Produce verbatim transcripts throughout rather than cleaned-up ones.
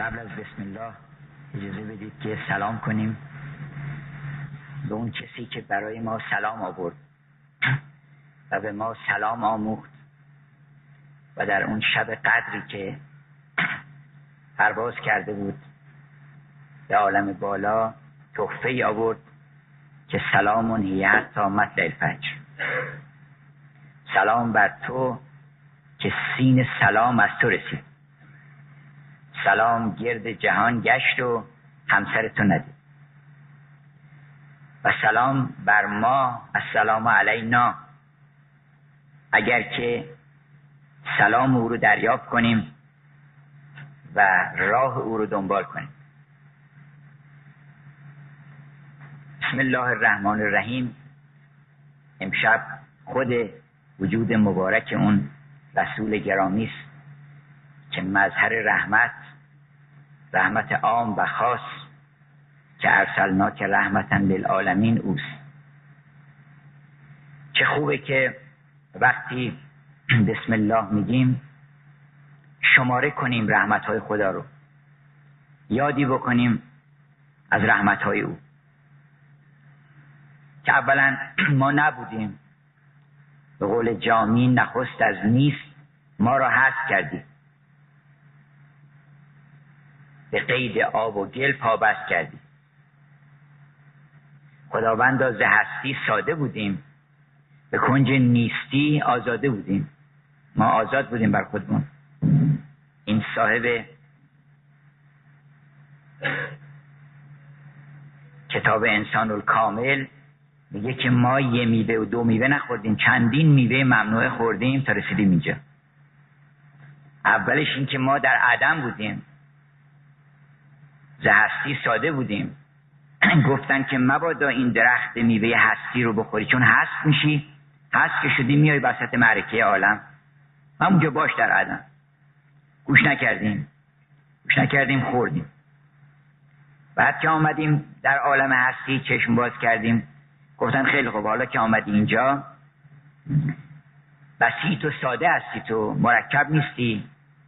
قبل از بسم الله اجازه بدید که سلام کنیم به اون کسی که برای ما سلام آورد و به ما سلام آموخت و در اون شب قدری که پرواز کرده بود به عالم بالا تحفه آورد که سلام هی حتی مطلع الفجر. سلام بر تو که سین سلام از تو رسید، سلام گرد جهان گشت و همسر تو ندید، و سلام بر ما السلام علینا، اگر که سلام او رو دریافت کنیم و راه او رو دنبال کنیم. بسم الله الرحمن الرحیم. امشب خود وجود مبارک اون رسول گرامی است که مظهر رحمت، رحمت عام و خاص که ارسلناک رحمتا للعالمین اوست. چه خوبه که وقتی بسم الله میگیم شماره کنیم رحمتهای خدا رو، یادی بکنیم از رحمتهای او که اولا ما نبودیم، به قول جامی نخست از نیست ما را هست کردی، به قید آب و گل پابست کردی. خداوندا ز هستی ساده بودیم، به کنج نیستی آزاده بودیم. ما آزاد بودیم بر خودمون. این صاحب کتاب انسان الکامل میگه که ما یه میوه و دو میوه نخوردیم، چندین میوه ممنوعه خوردیم تا رسیدیم اینجا. اولش این که ما در عدم بودیم، ز هستی ساده بودیم. گفتن که مبادا این درخت میوه هستی رو بخوری، چون هست میشی، هست که شدی میای وسط معرکه عالم. همونجا باش در عدم. گوش نکردیم گوش نکردیم خوردیم. بعد که آمدیم در عالم هستی چشم باز کردیم، گفتن خیلی خوب، حالا که آمدی اینجا بسیط و ساده هستی، تو مرکب نیستی،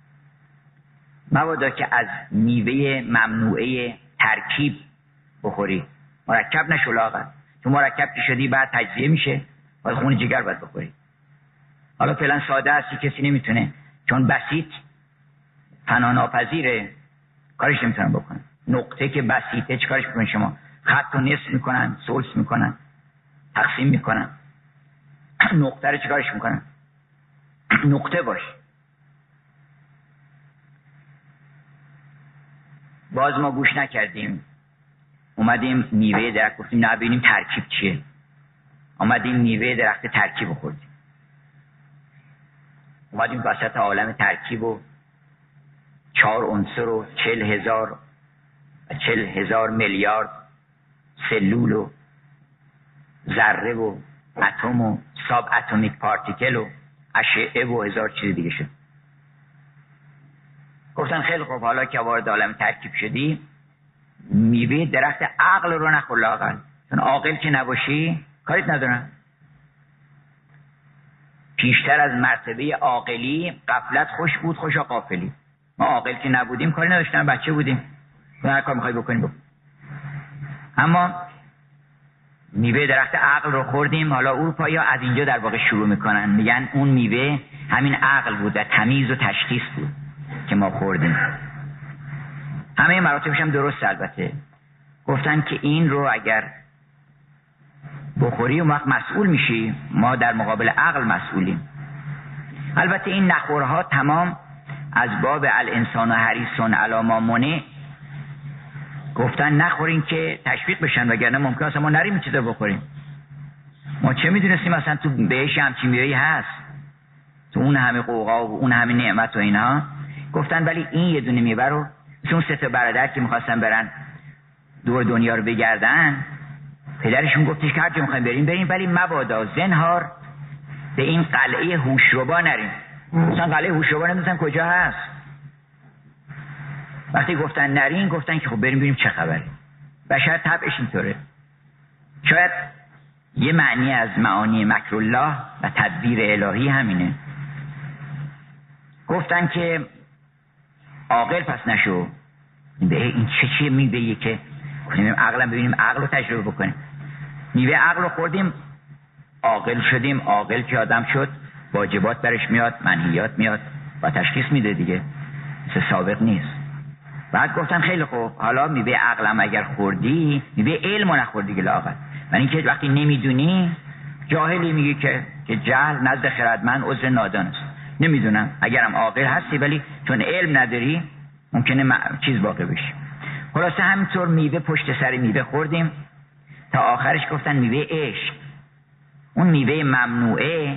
مبادا که از میوه ممنوعه ترکیب بخوری. مرکب نشو لاغر، تو مرکب که شدی بعد تجزیه میشه، باید خون جگر باید بخوری. حالا فعلا ساده هستی، کسی نمیتونه، چون بسیط فنا ناپذیره، کارش نمیتونن بکنن. نقطه که بسیطه چه کارش میکنن شما؟ خط رو نصف میکنن، ثلث میکنن، تقسیم میکنن. نقطه رو چه کارش میکنن؟ نقطه باش. باز ما گوش نکردیم، اومدیم میوه درخت گفتیم نبینیم ترکیب چیه. اومدیم میوه درخت ترکیب خوردیم. اومدیم وسط عالم ترکیب و چهار عنصر و چل هزار و چل هزار میلیارد سلول و ذره و اتم و ساب اتمیک پارتیکل و اشعه و هزار چیز دیگه شد. گفتن خیلی خوب، حالا که وارد عالم ترکیب شدی میوه درخت عقل رو نخور لااقل، چون عاقل که نباشی کاریت ندارن. پیشتر از مرتبه عاقلی غفلت خوش بود، خوشا غافلی. ما عاقل که نبودیم کاری نداشتن، بچه بودیم، هر کار میخوای بکنیم بکن. اما میوه درخت عقل رو خوردیم. حالا اروپایی‌ها از اینجا در واقع شروع میکنن، میگن اون میوه همین عقل بود و تمیز و تشخیص بود که ما خوردیم. همه مراتبش هم درست. البته گفتن که این رو اگر بخوری اون وقت مسئول میشی، ما در مقابل عقل مسئولیم. البته این نخورها تمام از باب الانسان و حریصون علی ما منع گفتن نخورین که تشویق بشن، وگرنه ممکن است ما نریم چیزا بخوریم. ما چه میدونستیم اصلا تو بهش همچین میوه‌ای هست، تو اون همه قوقا و اون همه نعمت و اینها. گفتن ولی این یه دونه میوه رو، چون سه تا برادر که میخواستن برن دور دنیا رو بگردن، پدرشون گفتش که هر جا میخوایم بریم بریم، ولی مبادا زنهار به این قلعه هوشربا نریم. مثلا قلعه هوشربا نمیدونن کجا هست. وقتی گفتن نرین، گفتن که خب بریم بریم چه خبره. بشر طبعش اینطوره. شاید یه معنی از معانی مکر الله و تدبیر الهی همینه. گفتن که عاقل پس نشو، به این چه چیه میوه‌ایه که کنیم عقلم ببینیم، عقل رو تجربه بکنیم. میوه عقل رو خوردیم، عاقل شدیم. عاقل که آدم شد واجبات برش میاد، منهیات میاد و تشخیص میده دیگه، مثل سابق نیست. بعد گفتن خیلی خوب، حالا میوه عقلم اگر خوردی، میوه علم رو نخوردی دیگه لااقل. من اینکه وقتی نمیدونی، جاهلی میگه که که جهل نزد خردمند عذر نادان است. نمیدونم، اگرم عاقل هستی ولی چون علم نداری ممکنه م... چیز واقع بشه. خلاصه همینطور میوه پشت سر میوه خوردیم تا آخرش گفتن میوه عشق. اون میوه ممنوعه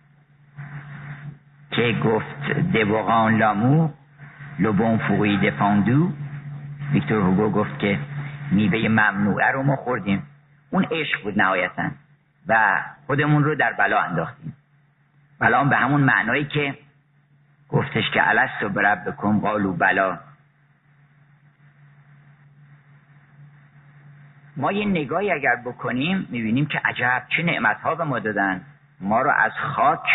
که گفت دوغان لامو لبون فوقی دفاندو، ویکتور هوگو گفت که میوه ممنوعه رو ما خوردیم، اون عشق بود نهایتاً و خودمون رو در بلا انداختیم. بلا به همون معنایی که گفتش که الستو بربکم قالوا بلا. ما یه نگاهی اگر بکنیم میبینیم که عجب چه نعمتها به ما دادن. ما رو از خاک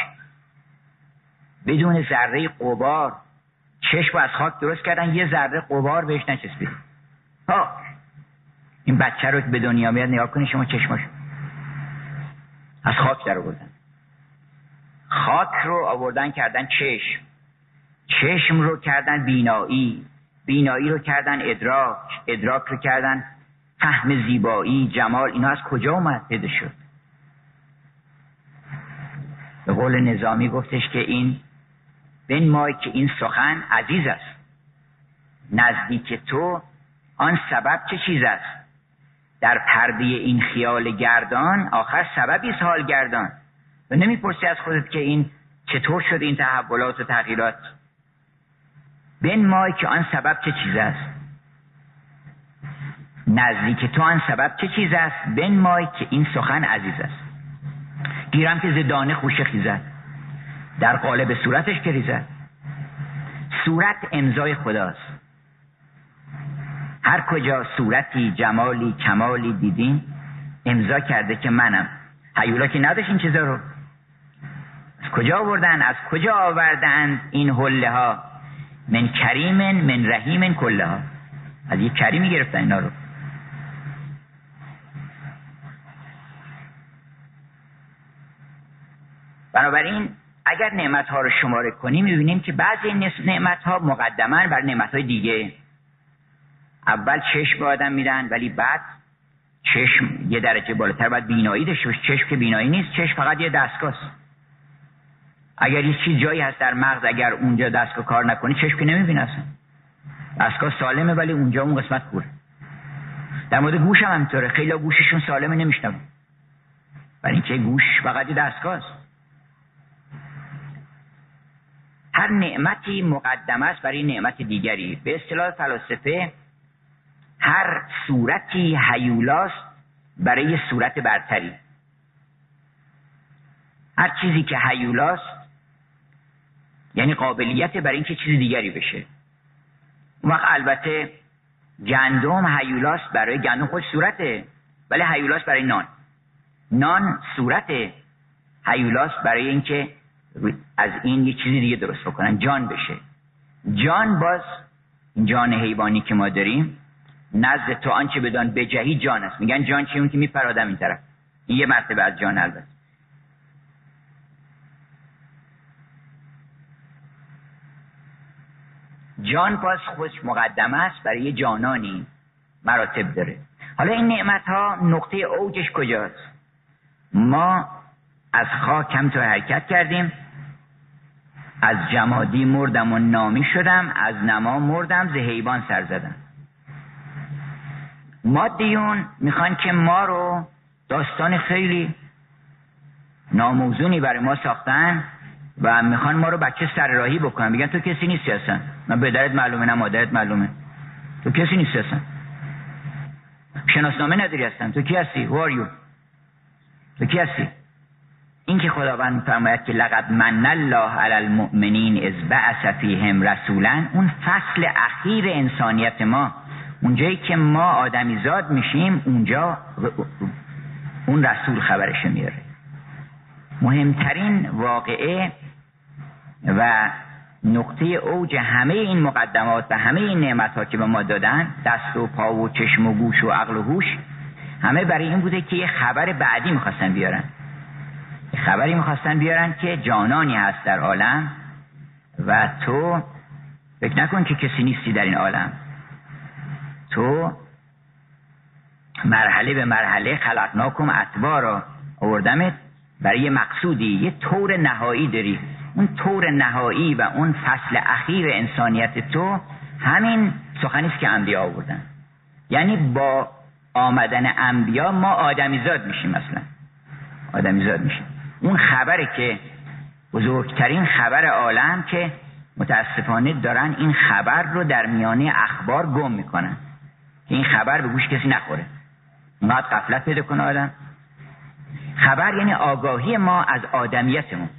بدون ذره غبار، چشم از خاک درست کردن، یه ذره غبار بهش نچسبید. ها این بچه رو که به دنیا میاد نگاه کنید شما، چشماش از خاک در آوردن. خاک رو آوردن کردن چشم، چشم رو کردن بینایی، بینایی رو کردن ادراک، ادراک رو کردن فهم زیبایی، جمال. اینا از کجا اومد پیدا شد؟ به قول نظامی گفتش که این بنمای که این سخن عزیز است، نزدیک تو آن سبب چه چیز است؟ در پرده این خیال گردان آخر سببی است حال گردان. و نمیپرسی از خودت که این چطور شد این تحولات و تغییرات. بنمای که آن سبب چه چیز است، نزدیک تو آن سبب چه چیز است، بنمای که این سخن عزیز است. گیرم که زدانه خوشه خیزد، در قالب صورتش که ریزد. صورت امضای خداست. هر کجا صورتی جمالی کمالی دیدین امضا کرده که منم. هیولا که نداشت این چیزا رو. از کجا آوردن؟ از کجا آوردن این حله ها؟ من کریمن من رحیمن کله ها. از یک کریمی گرفتن اینا رو. بنابراین اگر نعمت ها رو شماره کنیم میبینیم که بعضی نعمت ها مقدماً بر نعمت های دیگه. اول چشم به آدم میدن ولی بعد چشم یه درجه بالاتر باید بینایی داشته باشه. چشم که بینایی نیست، چشم فقط یه دستگاه است. اگر یه چیز جایی هست در مغز اگر اونجا دستگاه کار نکنه چشم که نمیبینه اصلا. دستگاه سالمه ولی اونجا اون قسمت کوره. در مورد گوش هم همینطوره، خیلی گوششون سالمه نمیشنون ولی اینکه گوش فقط یه دستگاه است. هر نعمتی مقدمه است برای نعمت دیگری. به اصطلاح فلاسفه هر صورتی هیولاست برای صورت برتری. هر چیزی که هیولاست یعنی قابلیت برای اینکه چیز دیگری بشه. اون وقت البته گندم هیولاست برای گندم خود صورته ولی هیولاست برای نان. نان صورته، هیولاست برای اینکه از این یه چیزی دیگه درست بکنن، جان بشه. جان باز این جان حیوانی که ما داریم نزد تو آنچه بدان بجهی جان است. میگن جان چیه؟ اون که میپرادم این طرف. این یه مرتبه از جان. البته جان باز خودش مقدمه است برای یه جانانی، مراتب داره. حالا این نعمت ها نقطه اوجش کجاست؟ ما از خاک هم تو حرکت کردیم، از جمادی مردم و نامی شدم، از نما مردم ز حیوان سر زدم. مادیون میخوان که ما رو داستان خیلی ناموزونی برای ما ساختن و میخوان ما رو بچه سر راهی بکنن. میگن تو کسی نیستی اصلا، نه پدرت معلومه نه مادرت معلومه، تو کسی نیستی اصلا، شناسنامه نداری اصلا، تو کی هستی؟ Who are you؟ تو کی هستی؟ این که خداوند میفرماید که لقد من الله علی المؤمنین اذ بعث فیهم رسولا، اون فصل اخیر انسانیت ما، اونجایی که ما آدمی زاد میشیم اونجا اون رسول خبرش میاره. مهمترین واقعه و نقطه اوج همه این مقدمات و همه این نعمت‌ها که به ما دادن، دست و پا و چشم و گوش و عقل و هوش، همه برای این بوده که یه خبر بعدی می‌خواستن بیارن. یه خبری می‌خواستن بیارن که جانانی هست در عالم و تو فکر نکن که کسی نیستی در این عالم. تو مرحله به مرحله خلقناکم اطوارا، آوردمت برای یه مقصودی، یه طور نهایی داری. اون طور نهایی و اون فصل اخیر انسانیت تو همین سخنی است که انبیا آوردن. یعنی با آمدن انبیا ما آدمیزاد میشیم، مثلا آدمیزاد میشیم. اون خبره که بزرگترین خبر عالم که متاسفانه دارن این خبر رو در میانه اخبار گم میکنن که این خبر به گوش کسی نخوره. اونقدر غفلت پیدا کنه آدم. خبر یعنی آگاهی ما از آدمیتمون.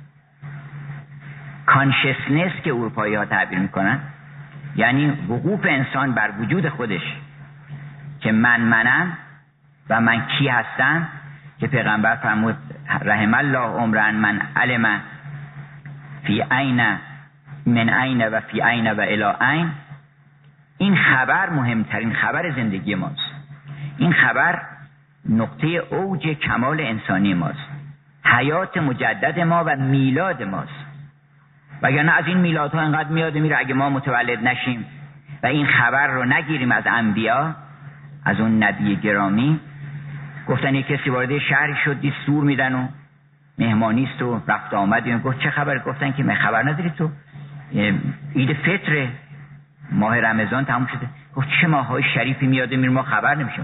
کانشسنس که اروپایی ها تعبیر میکنن، یعنی وقوف انسان بر وجود خودش که من منم و من کی هستم، که پیغمبر فرمود رحم الله عمرن من علم فی عین من عین و فی عین و الی عین. این خبر مهمترین خبر زندگی ماست. این خبر نقطه اوج کمال انسانی ماست، حیات مجدد ما و میلاد ماست. وگرنه از این میلادها انقدر میاد میره، اگه ما متولد نشیم و این خبر رو نگیریم از انبیا، از اون نبی گرامی. گفتن یک کسی وارد شهری شد، دید سور میدن و مهمانیست و رفت آمد. گفت چه خبر؟ گفتن که من خبر نداری تو عید فطر ماه رمضان تموم شده. گفت چه ماهای شریفی میاد میره ما خبر نمیشیم.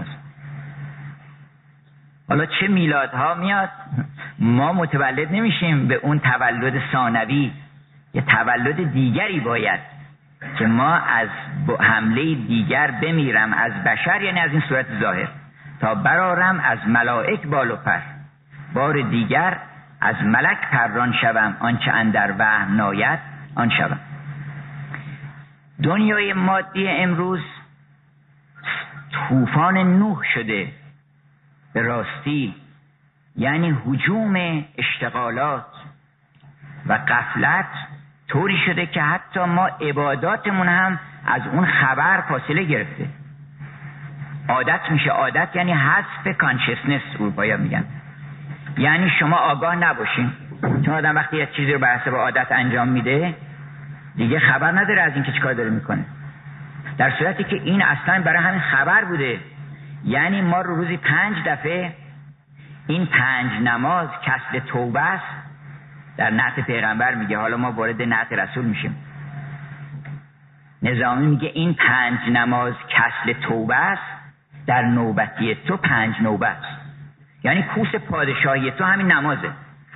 حالا چه میلادها میاد ما متولد نمیشیم به اون تولد ثانوی. یه تولد دیگری باید که ما از حمله دیگر بمیرم از بشر، یعنی از این صورت ظاهر، تا برارم از ملائک بال و پر، بار دیگر از ملک پران شوم، آنچه اندر وهم ناید آن شوم. دنیای مادی امروز طوفان نوح شده به راستی، یعنی هجوم اشتغالات و غفلت طوری شده که حتی ما عباداتمون هم از اون خبر فاصله گرفته. عادت میشه. عادت یعنی حذف کانشسنس، اروپایی‌ها میگن. یعنی شما آگاه نباشین، چون آدم وقتی یه چیزی رو بر حسب عادت انجام میده دیگه خبر نداره از اینکه چیکار داره میکنه، در صورتی که این اصلا برای همین خبر بوده. یعنی ما رو روزی پنج دفعه این پنج نماز کسب توبه است. در نعت پیغمبر میگه، حالا ما وارد نعت رسول میشیم. نظامی میگه این پنج نماز کسب توبه است، در نوبتی تو پنج نوبه است. یعنی کوس پادشاهی تو همین نمازه.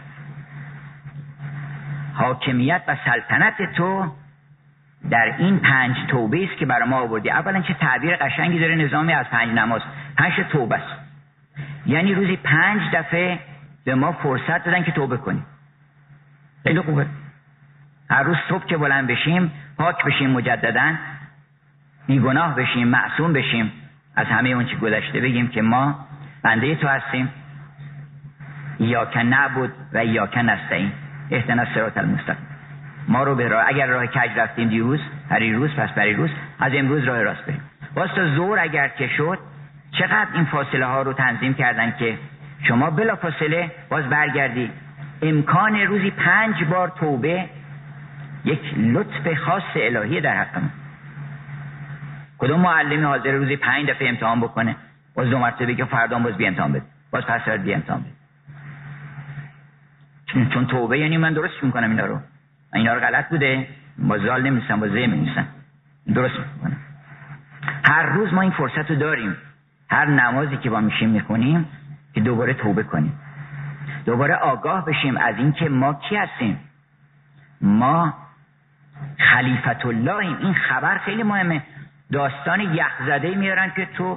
حاکمیت و سلطنت تو در این پنج توبه است که برای ما آوردی. اولا چه تعبیر قشنگی داره نظامی از پنج نماز. پنج توبه است، یعنی روزی پنج دفعه به ما فرصت دادن که توبه کنیم. خیلی خوبه. هر روز صبح که بلند بشیم پاک بشیم، مجدداً بیگناه بشیم، معصوم بشیم از همه اون چی گذشته، بگیم که ما بنده تو هستیم. ایاک نعبد و ایاک نستعین اهدنا الصراط المستقیم. ما رو به راه، اگر راه کج رفتیم دیروز، پریروز، پس پریروز، از امروز راه راست بریم. باز تا ظهر اگر که شد، چقدر این فاصله ها رو تنظیم کردن که شما بلا فاصله باز برگردی. امکان روزی پنج بار توبه یک لطف خاص الهی در حق ما. کدوم معلمی حاضر روزی پنج دفعه امتحان بکنه، باز دو مرتبه بگه فردا باز بی امتحان بده، باز پس فردا بی امتحان بده؟ چون چون توبه یعنی من درست میکنم اینا رو، اینا رو غلط بوده، با زال نمی‌نویسم، با ز می‌نویسم، درست میکنم. هر روز ما این فرصت رو داریم، هر نمازی که با میشیم میخونیم که دوباره توبه کنیم، دوباره آگاه بشیم از این که ما کی هستیم. ما خلیفت اللهیم. این خبر خیلی مهمه. داستان یخزده میارن که تو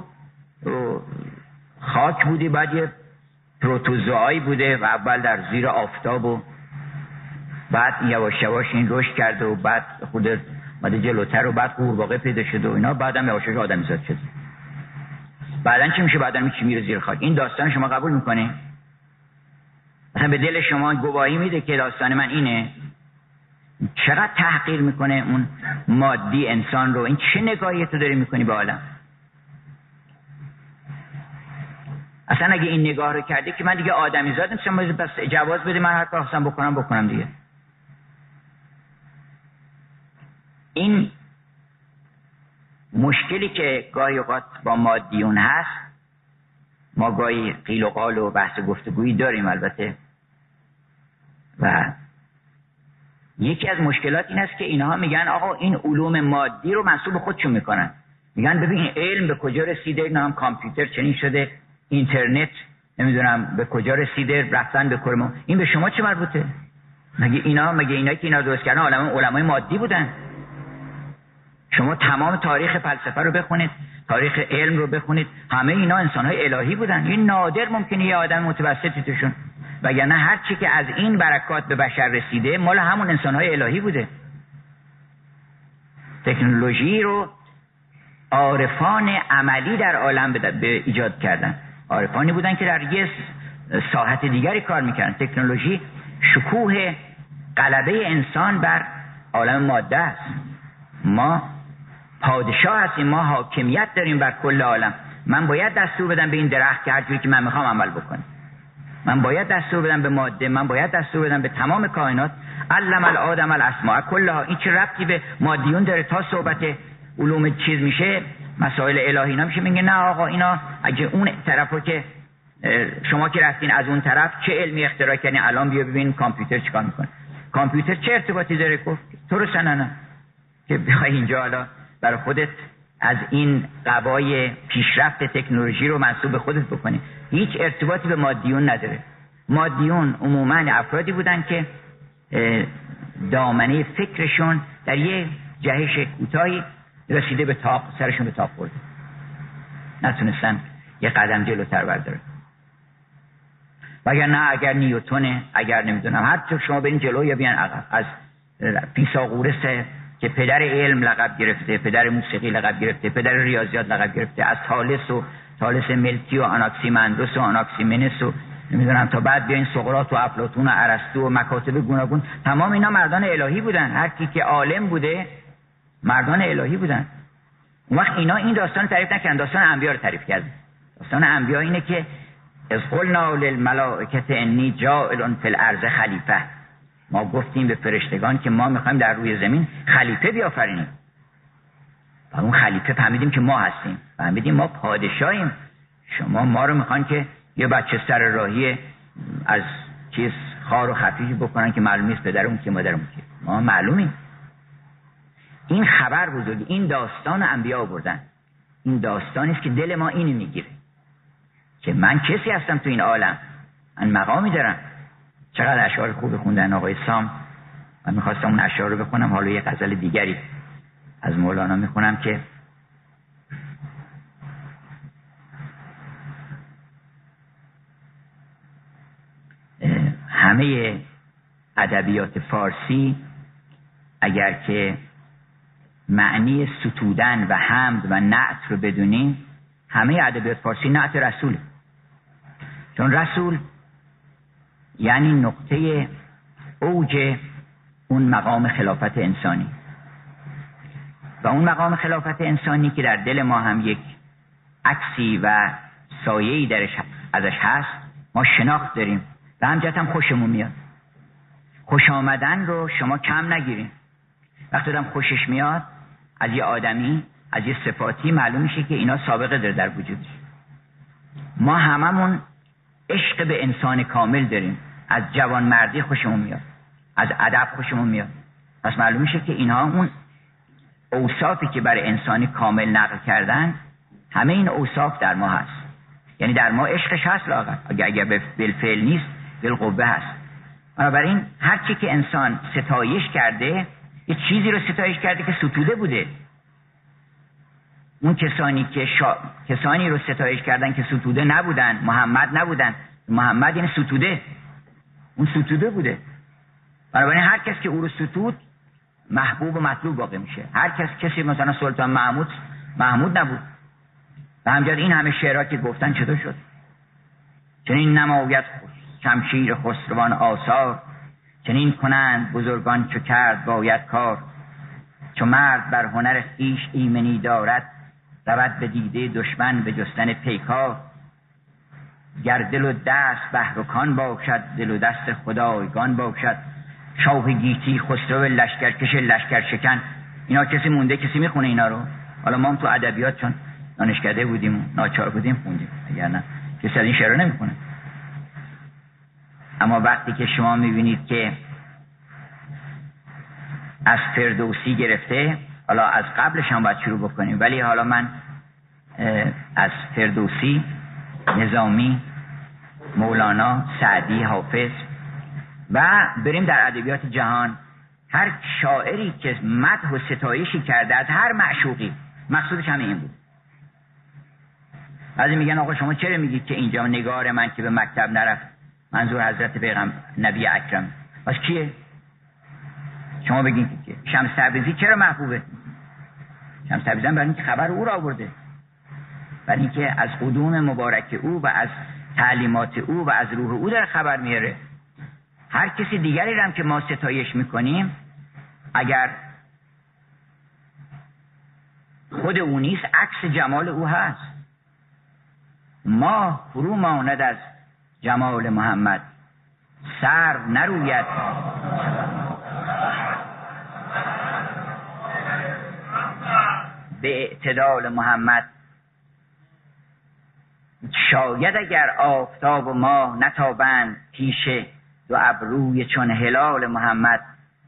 خاک بودی، بعد یه پروتوزوایی بوده و اول در زیر آفتاب و بعد یواش یواش این رشد کرد و بعد خود ماده جلوتر و بعد قورباغه پیدا شد و اینا، بعدم یواش یواش آدمیزاد شد. بعدن چی میشه؟ بعدن چی میره زیر خاک. این داستان شما قبول میکنه؟ مثلا به دل شما گواهی میده که داستان من اینه؟ چقدر تحقیر میکنه اون مادی انسان رو. این چه نگاهی تو داری میکنی به عالم؟ اصلا اگه این نگاه رو کردی که من دیگه آدمی زاد نیستم، بس جواز بده من هر کار خواستم بکنم بکنم دیگه. این مشکلی که گاهی اوقات با مادیون هست، ما گاهی قیل و قال و بحث گفتگویی داریم البته، و یکی از مشکلات این است که اینها میگن آقا این علوم مادی رو منسوب خودشون میکنن، میگن ببین علم به کجا رسیده، اینا هم کامپیوتر چنین شده، اینترنت نمیدونم به کجا رسیده، رفتن به کره ما. این به شما چه مربوطه؟ مگه اینا مگه اینا که اینا درست کردن علمای علمای مادی بودن؟ شما تمام تاریخ فلسفه رو بخونید، تاریخ علم رو بخونید، همه اینا انسان‌های الهی بودن. این نادر ممکنه یه آدم متوسطی توشون، وگرنه هر چی که از این برکات به بشر رسیده مال همون انسان‌های الهی بوده. تکنولوژی رو عارفان عملی در عالم به ایجاد کردن، عارفانی بودن که در یه ساحت دیگری کار میکردن. تکنولوژی شکوه غلبه انسان بر عالم ماده است. ما پادشاه هستیم، ما حاکمیت داریم بر کل عالم. من باید دستور بدم به این درخت که هر جوری که من میخوام عمل بکنه، من باید دستور بدم به ماده، من باید دستور بدم به تمام کائنات. علم الآدم الاسماء کلها. این چه ربطی به مادیون داره؟ تا صحبت علوم چیز میشه، مسائل الهی اینا میشه، میگه نه آقا اینا اگه اون طرفو که شما که رفتین از اون طرف چه علمی اختراع کردین، الان بیا ببین کامپیوتر چیکار میکنه. کامپیوتر چه ارتباطی داره؟ گفت تو رو سننه که بخوای اینجا حالا برای خودت از این قبای پیشرفت تکنولوژی رو منسوب خودت بکنی. هیچ ارتباطی به مادیون نداره. مادیون عموما افرادی بودن که دامنه فکرشون در یه جهش کوتاهی رسیده به تاق، سرشون به تاق خورده، نتونستن یه قدم جلوتر بردارن. وگرنه اگر نیوتونه، اگر نمیدونم هر چه شما برین جلو یا بیان عقب، از فیثاغورس که پدر علم لقب گرفته، پدر موسیقی لقب گرفته، پدر ریاضیات لقب گرفته، از تالس و تالس ملتی و آناکسیمندروس و آناکسیمنس و نمیدونم تا بعد بیاین سقراط و افلاطون و ارسطو و مکاتب گوناگون، تمام اینا مردان الهی بودن. هر کی که عالم بوده مردان الهی بودن. اون وقت اینا این داستان تعریف نکردن، داستان انبیا رو تعریف کردن. داستان انبیا اینه که از قلنا للملائکه انی جاعل فی الارض خلیفه، ما گفتیم به فرشتگان که ما میخوایم در روی زمین خلیفه بیافرینیم. و اون خلیفه فهمیدیم که ما هستیم، فهمیدیم ما پادشاهیم. شما ما رو میخوان که یه بچه سر راهی از چیز خار و خفیفی بکنن که معلوم نیست پدرمون که مادرمون که، ما معلومیم. این خبر بزرگی، این داستان انبیا آوردن. این داستانی است که دل ما اینو میگیره که من کسی هستم تو این عالم، من مقامی دارم. چقدر اشعار خوب خوندن آقای سام. من میخواستم اون اشعار رو بخونم، حالا یه غزل دیگری از مولانا میخونم که همه ادبیات فارسی اگر که معنی ستودن و حمد و نعت رو بدونیم، همه ادبیات فارسی نعت رسول. چون رسول یعنی نقطه اوج اون مقام خلافت انسانی، و اون مقام خلافت انسانی که در دل ما هم یک عکسی و سایه‌ای درش ازش هست، ما شناخت داریم و همجهت هم خوشمون میاد. خوش آمدن رو شما کم نگیرین. وقتی آدم خوشش میاد از یه آدمی، از یه صفاتی، معلوم میشه که اینا سابقه داره در وجودش. ما هممون عشق به انسان کامل داریم. از جوان مردی خوشمون میاد، از ادب خوشمون میاد. پس معلوم میشه که اینها اون اوصافی که برای انسانی کامل نقل کردن، همه این اوصاف در ما هست. یعنی در ما عشقش هست لااقل، اگر اگر بالفعل نیست بالقوه هست. بنابراین هر چی که انسان ستایش کرده، یه چیزی رو ستایش کرده که ستوده بوده. اون کسانی که شا... کسانی رو ستایش کردن که ستوده نبودن، محمد نبودن. محمد یعنی ستوده، اون ستوده بوده. بنابراین هر کس که او رو ستود محبوب و مطلوب واقع میشه. هر کس کسی مثلا سلطان محمود محمود نبود. و همجرد این همه شعرها که گفتن چطور شد؟ چون این نماید شمشیر خسروان آثار، چنین کنند بزرگان چو کرد باید کار، چو مرد بر هنر خویش ایمنی دارد، رود به دیده دشمن به جستن پیکار. گر دل و دست بحر و کان باشد، دل و دست خدایگان باشد. شاه گیتی خسرو لشکرکش لشکر شکن. اینا کسی مونده کسی میخونه اینا رو؟ حالا ما هم تو ادبیات چون دانشکده بودیم ناچار بودیم خوندیم، اگر نه کسی از این شعر نمیخونه. اما وقتی که شما میبینید که از فردوسی گرفته، حالا از قبلش هم باید شروع بکنیم، ولی حالا من از فردوسی، نظامی، مولانا، سعدی، حافظ و بریم در ادبیات جهان، هر شاعری که مدح و ستایشی کرده از هر معشوقی، مقصودش همه این بود. بعضی میگن آقا شما چرا میگید که اینجا نگار من که به مکتب نرفت منظور حضرت پیغمبر نبی اکرم؟ پس کیه؟ شما بگید که شمس تبریزی چرا محبوبه؟ شمس تبریزی برای اینکه خبر او را آورده، برای اینکه از قدوم مبارک او و از تعلیمات او و از روح او داره خبر میاره. هر کسی دیگری رو هم که ما ستایش میکنیم، اگر خود او نیست عکس جمال او هست. ما فرو ماند از جمال محمد، سر نروید به اعتدال محمد. شاید اگر آفتاب و ماه نتابند پیش دو ابروی چون هلال محمد.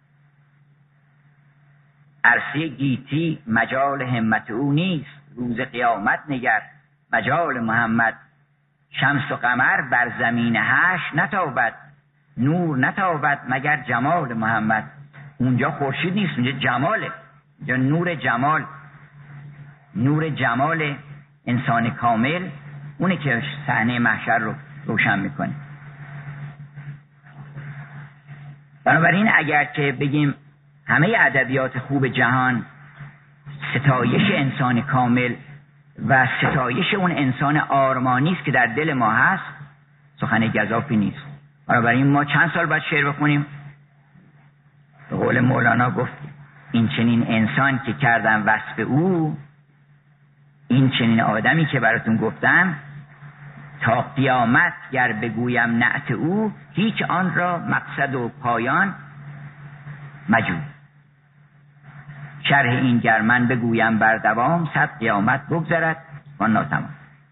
عرصه گیتی مجال همت او نیست، روز قیامت نگر مجال محمد. شمس و قمر بر زمین هشت نتابد، نور نتابد مگر جمال محمد. اونجا خورشید نیست، اونجا جماله، اونجا نور جمال، نور جمال انسان کامل اونه که صحنه محشر رو روشن میکنه. بنابراین اگر که بگیم همه ادبیات خوب جهان ستایش انسان کامل و ستایش اون انسان آرمانی است که در دل ما هست، سخن گزافی نیست. بنابراین ما چند سال بعد شعر بخونیم؟ به قول مولانا گفت این چنین انسان که کردم وصف او، این چنین آدمی که براتون گفتم، تا قیامت گر بگویم نعت او، هیچ آن را مقصد و پایان مجو. شرح این گر من بگویم بر دوام، صد قیامت بگذرد و ناتمام.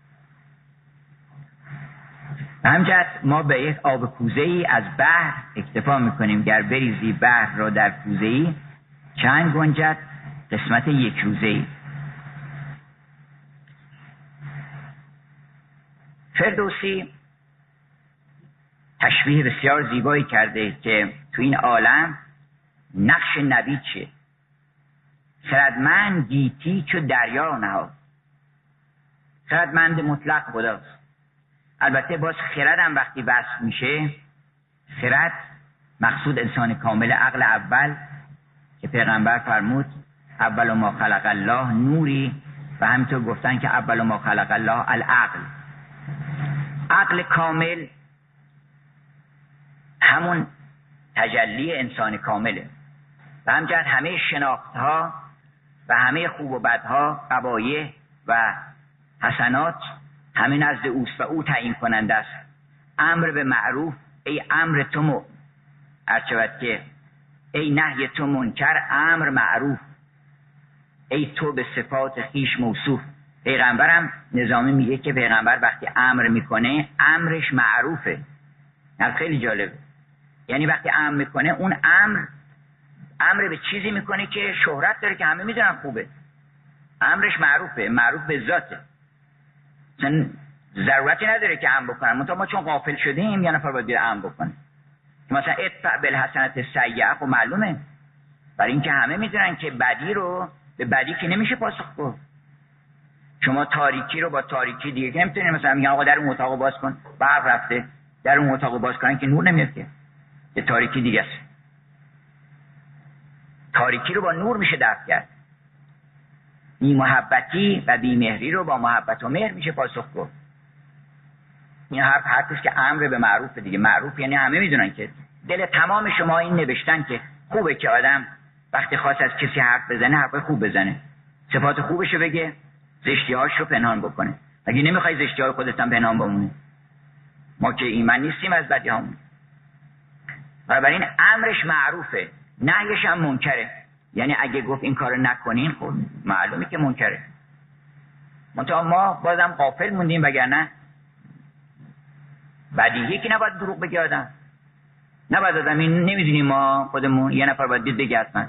به همجهت ما به یک آب کوزه ای از بحر اکتفا میکنیم. گر بریزی بحر را در کوزه ای، چند گنجد قسمت یک روزه ای. فردوسی تشبیه بسیار زیبایی کرده که تو این عالم نقش نبی چیه. خردمند گیتی چو دریا نهاد. خردمند مطلق خداست. البته باز خردم وقتی وصف میشه، خرد مقصود انسان کامل، عقل اول که پیغمبر فرمود اول ما خلق الله نوری، و همینطور گفتن که اول ما خلق الله العقل. عقل کامل همون تجلی انسان کامله. و همچنین همه شناختها و همه خوب و بدها، قبایح و حسنات همین نزد اوست و او تعیین کننده است. امر به معروف ای امر تو م... ارچود که ای نهی تو منکر امر معروف، ای تو به صفات خیش موصوف. پیغمبرم نظامی میگه که پیغمبر وقتی امر میکنه امرش معروفه. نه خیلی جالب، یعنی وقتی امر میکنه اون امر امر به چیزی میکنه که شهرت داره که همه میدونن خوبه. امرش معروفه، معروف به ذاته، مثلا ضرورتی نداره که امر بکنن. منتها ما چون غافل شدیم یه نفر باید امر بکنه. مثلا ادفع بالحسنة السیئة، خب معلومه، برای اینکه همه میدونن که بدی رو به بدی که نمیشه پاسخ گفت. شما تاریکی رو با تاریکی دیگه که نمیتونید مثلا میگن آقا در اون اتاق باز کن، برق رفته، در اون اتاق باز کنن که نور نمیاد که، یه تاریکی دیگه است. تاریکی رو با نور میشه دفع کرد. بی محبتی و بی مهری رو با محبت و مهر میشه پاسخ گفت. این حرف حرفش که امر به معروف دیگه. معروف یعنی همه میدونن که دل تمام شما این نوشتن که خوبه که آدم وقتی خواست از کسی حرف بزنه حرف خوب بزنه، صفات خوبشو بگه، زشتی‌هاش رو پنهان بکنه. اگه نمیخوای زشتی‌های خودت هم پنهان بمونه، ما که ایمان نیستیم از بدیهامون. بنابراین امرش معروفه، نهیش هم منکره. یعنی اگه گفت این کارو نکنین، خب معلومه که منکره. منتها ما بازم غافل موندیم، وگرنه بدیهیه که نباید دروغ بگه آدم. نباید آدم، این نمیدونیم ما خودمون، یه نفر باید دید بگه حتما.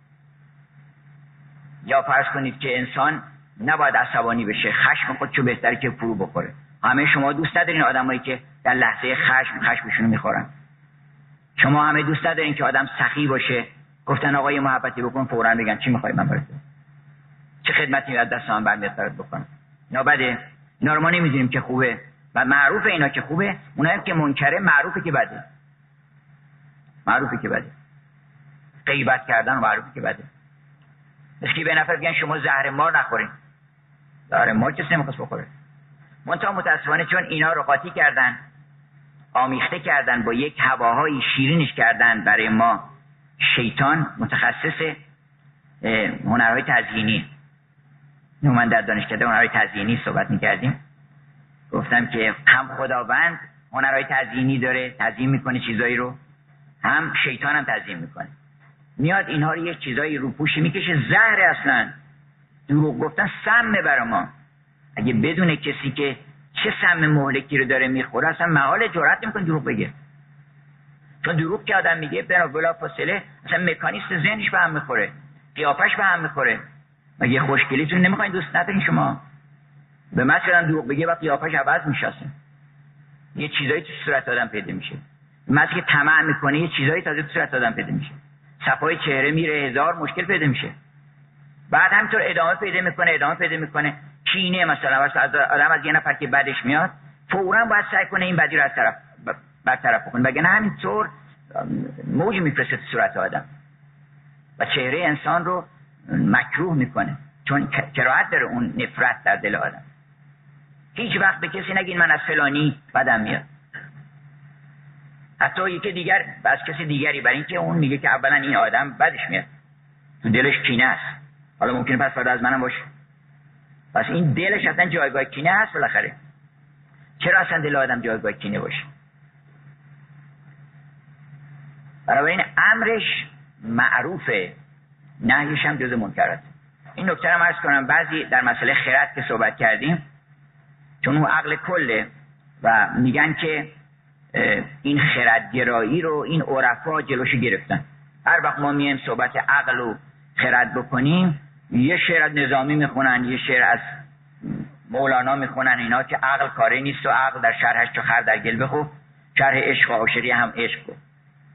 یا فرض کنید که انسان نباید عصبانی بشه، خشم خودشو بهتره که فرو بخوره. همه شما دوست ندارین آدمایی که در لحظه خشم خشمشون میخورن. شما همه دوست ندارین که آدم سخی باشه، گفتن آقا یه محبتی بکن فوراً بگن چی میخوای من برات، چه خدمتی از دست من برمیاد برات بکنم. اینا بده، اینا رو ما نمیدونیم که خوبه و معروف اینا که خوبه، اونایی که منکره معروفه که بده. معروفه که بده. غیبت کردن معروفه که بده. اسکی به نفر بگن شما زهر مار نخورین. زهر مار کسی نمیخواست بخوره. منتها متاسفانه چون اینا رو قاطی کردن، آمیخته کردن، با یک هواهای شیرینش کردن برای ما. شیطان متخصص هنرهای تزیینی. من در دانشکده هنرهای تزیینی صحبت میکردیم، گفتم که هم خداوند هنرهای تزیینی داره، تزیین میکنه چیزایی رو، هم شیطان هم تزیین میکنه. میاد اینها رو یه چیزایی رو پوشی میکشه، زهر اصلا. دروغ گفتن سمه برای ما. اگه بدون کسی که چه سم مهلکی رو داره میخوره، اصلا محال جرأت نمیکنه دروغ بگه. چون دروغ که آدم میگه بنا بلا فاصله اصلا مکانیزم ذهنش به هم میخوره، قیافش به هم میخوره. مگه خوشگلیتون نمیخواین دوست ندارین شما؟ به مثلا دروغ بگه و قیافش عوض میشه، یه چیزایی تو صورت آدم پیدا میشه. مثلا که طمع میکنه یه چیزایی تازه تو صورت آدم پیدا میشه، صفای چهره میره، هزار مشکل پیدا میشه. بعد همینطور ادامه پیدا میکنه ادامه پیدا میکنه کینه مثلا واسه آدم از یه نفر که بعدش میاد، فوراً باید سعی کنه این بدی رو از طرف برطرف کنه، وگرنه همینطور موج میفرسته تو صورت آدم و چهره انسان رو مکروه میکنه، چون کراهت داره اون نفرت در دل آدم. هیچ وقت به کسی نگین من از فلانی بدم میاد، حتی یکی دیگر از کسی دیگری، برای اینکه اون میگه که اولا این آدم بدش میاد، تو دلش کینه است. حالا ممکنه پس فردا از منم باشه، پس این دلش اصلا جایگاه کینه هست بالاخره. چرا اصلا دل آدم جایگاه کینه باشه؟ بنابراین امرش معروفه، نهیش هم جز منکرات. این نکته رو عرض کنم، بعضی در مسئله خرد که صحبت کردیم، چون اون عقل کله و میگن که این خردگرایی رو این عرفا جلوشو گرفتن. هر وقت ما میایم صحبت عقل و خرد بکنیم، یه شعر از نظامی میخونن، یه شعر از مولانا میخونن، اینا که عقل کاری نیست و عقل در شرحش چو خر در گل بخو، شرح عشق و عاشقی هم عشق بود.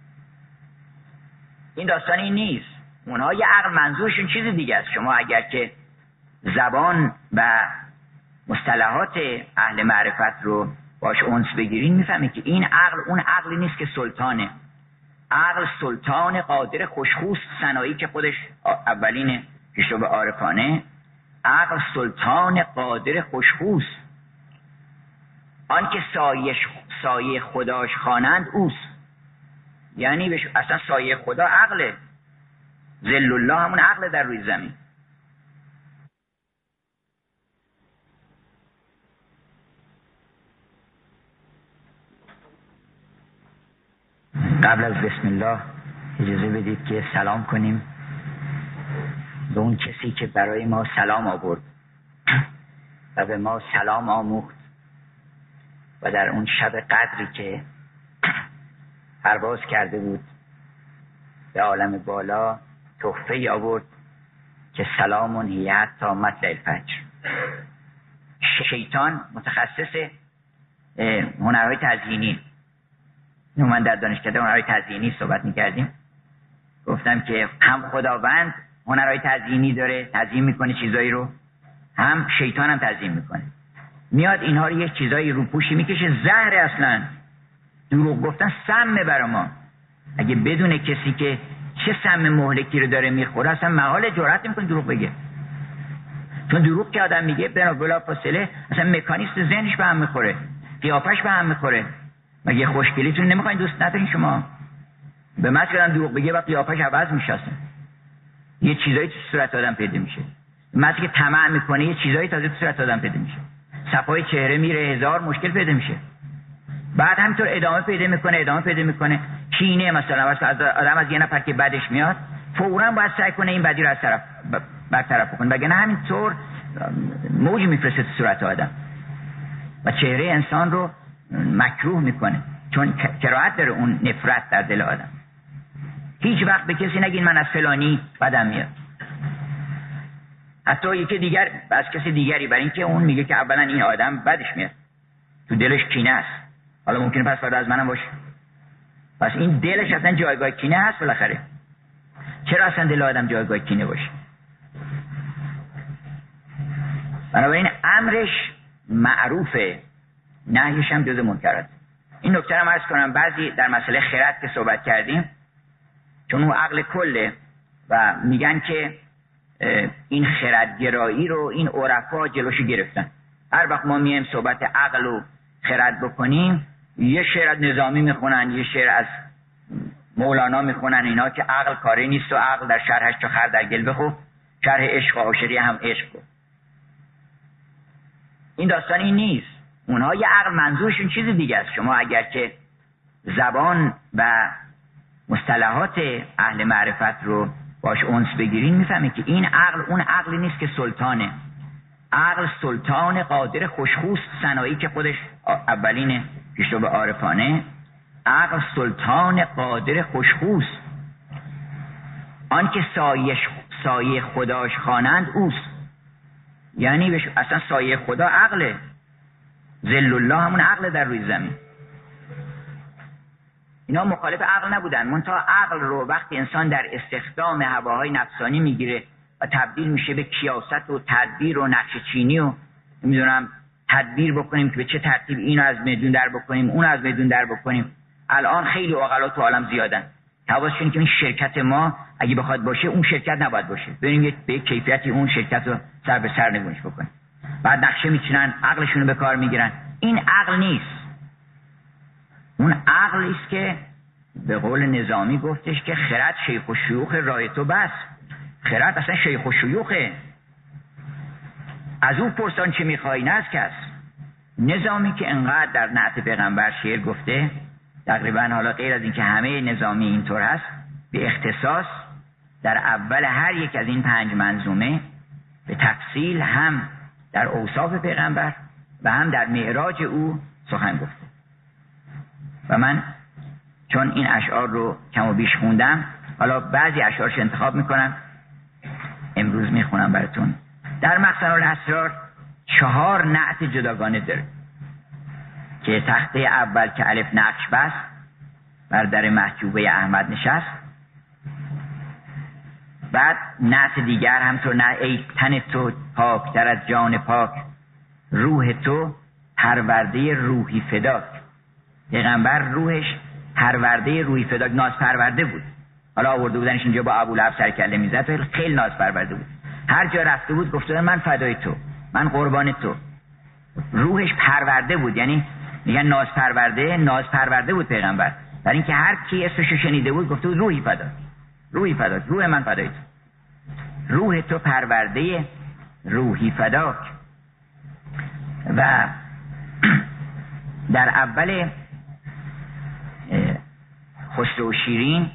این داستانی نیست. اونها یه عقل منظورشون چیز دیگه است. شما اگر که زبان و مصطلحات اهل معرفت رو باش انس بگیرین، میفهمید که این عقل اون عقلی نیست که سلطانه. عقل سلطان قادر خوشخوست سنایی که خودش اولین پیشرو عارفانه، عقل سلطان قادر خوشخوست، آن که سایه سایه خداش خوانند اوست. یعنی بش... اصلا سایه خدا عقله، ذل الله همون عقل در روی زمین. قبل از بسم الله اجازه بدید که سلام کنیم به اون کسی که برای ما سلام آورد و به ما سلام آموخت و در اون شب قدری که پرواز کرده بود به عالم بالا تحفه آورد که سلامون هیت تا مطلع الفجر. شیطان متخصص هنرهای تزیینی. من در دانشکده هنرهای تزیینی صحبت میکردیم، گفتم که هم خداوند هنرهای تزیینی داره، تزیین میکنه چیزایی رو، هم شیطان هم تزیین میکنه. میاد اینها رو یک چیزایی رو پوشی میکشه، زهر اصلا. دروغ گفتن سمه برای ما. اگه بدون کسی که چه سم مهلکی رو داره میخوره، اصلا محال جرأت نمیکنه دروغ بگه. چون دروغ که آدم میگه بنا بلا فاصله اصلا مکانیزم ذهنش به هم میخوره، قیافش به هم میخوره. مگه خوشگلیتون نمیخواین دوست ندارین شما؟ به من کردن دروغ بگه و قیافش عوض میشه اصلا. یه چیزایی تو صورت آدم پیدا میشه. مثلا که طمع میکنه یه چیزایی تازه تو صورت آدم پیدا میشه. صفای چهره میره، هزار مشکل پیدا میشه. بعد همینطور ادامه پیدا میکنه ادامه پیدا میکنه کینه مثلا واسه آدم از یه نفر که بدش میاد فوراً باید سعی کنه این بدی رو از طرف برطرف کنه، وگرنه همینطور موج میفرسته تو صورت آدم و چهره انسان رو مکروه میکنه، چون کراهت داره اون نفرت در دل آدم. هیچ وقت به کسی نگین من از فلانی بدم میاد، حتی یکی دیگر از کسی دیگری، برای اینکه اون میگه که اولا این آدم بدش میاد، تو دلش کینه است، حالا ممکنه پس فردا از منم باشه، پس این دلش اصلا جایگاه کینه هست بالاخره. چرا اصلا دل آدم جایگاه کینه باشه؟ بنابراین امرش معروفه، نهیش هم جز منکرات. این نکته رو عرض کنم، بعضی در مسئله خرد که صحبت کردیم، چون اون عقل کله و میگن که این خردگرایی رو این عرفا جلوشو گرفتن. هر وقت ما میایم صحبت عقل و خرد بکنیم، یه شعر از نظامی میخونن، یه شعر از مولانا میخونن، اینا که عقل کاری نیست و عقل در شرحش چو خر در گل بخو، شرح عشق و عاشقی هم عشق کن. این داستان این نیست. اونها یه عقل منظورشون چیز دیگه است. شما اگر که زبان و مصطلحات اهل معرفت رو باش انس بگیرین میفهمید که این عقل اون عقلی نیست که سلطانه. عقل سلطان قادر خوشخوست سنایی که خودش اولین پیشرو به عارفانه، عقل سلطان قادر خوشخوست، آن که سایه سایه خداش خوانند اوست. یعنی بش... اصلا سایه خدا عقله، ذل الله همون عقل در روی زمین. اینا مخالف عقل نبودن، منتها عقل رو وقتی انسان در استخدام هواهای نفسانی میگیره و تبدیل میشه به کیاست و تدبیر و نقش چینی و نمیدونم تدبیر بکنیم که به چه ترتیب اینو از میدون در بکنیم اون از میدون در بکنیم. الان خیلی عقلا تو عالم زیادن، حواسشون که این شرکت ما اگه بخواد باشه اون شرکت نباید باشه، بریم به یک کیفیتی اون شرکت رو سر به سر نگونش بکنیم، بعد نقشه میچینن، عقلشون رو به کار میگیرن. این عقل نیست. اون عقلی است که به قول نظامی گفتش که خرد شیخ و شیوخ رای تو بس. خرد اصلا شیخ و شیوخه، از او پرسان چه میخوایی نه از کس. نظامی که انقدر در نعت پیغمبر شعر گفته، تقریبا حالا غیر از این که همه نظامی اینطور هست، به اختصاص در اول هر یک از این پنج منظومه به تفصیل هم در اوصاف پیغمبر و هم در معراج او سخن گفته. و من چون این اشعار رو کم و بیش خوندم، حالا بعضی اشعارش انتخاب میکنم امروز میخونم براتون. در مخزن الاسرار چهار نعت جداگانه داره که تخته اول که الف نقش بست بر در محجوبه احمد نشست، بعد نعت دیگر همطور نه ای تن تو پاکتر از جان پاک، روح تو پرورده روحی فداک. پیغمبر روحش پرورده روحی فداک، ناز پرورده بود. حالا آورده بودنش اینجا با ابولهب سرکله میزد، خیلی ناز پرورده بود. هر جا رفته بود گفته من فدای تو، من قربان تو. روحش پرورده بود، یعنی میگن ناز پرورده، ناز پرورده بود پیغمبر، برای اینکه هر کی اسمشو شنیده بود گفته بود روحی فدا، روحی فدا، روح من فدای تو، روح تو پرورده روحی فداک. و در اول خسرو و شیرین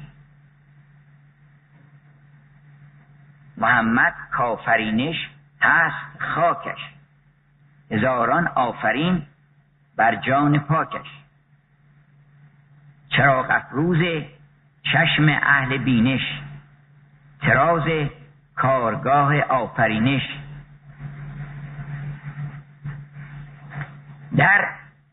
محمد کافرینش هست خاکش، هزاران آفرین بر جان پاکش. چراغ افروز چشم اهل بینش، طراز کارگاه آفرینش. در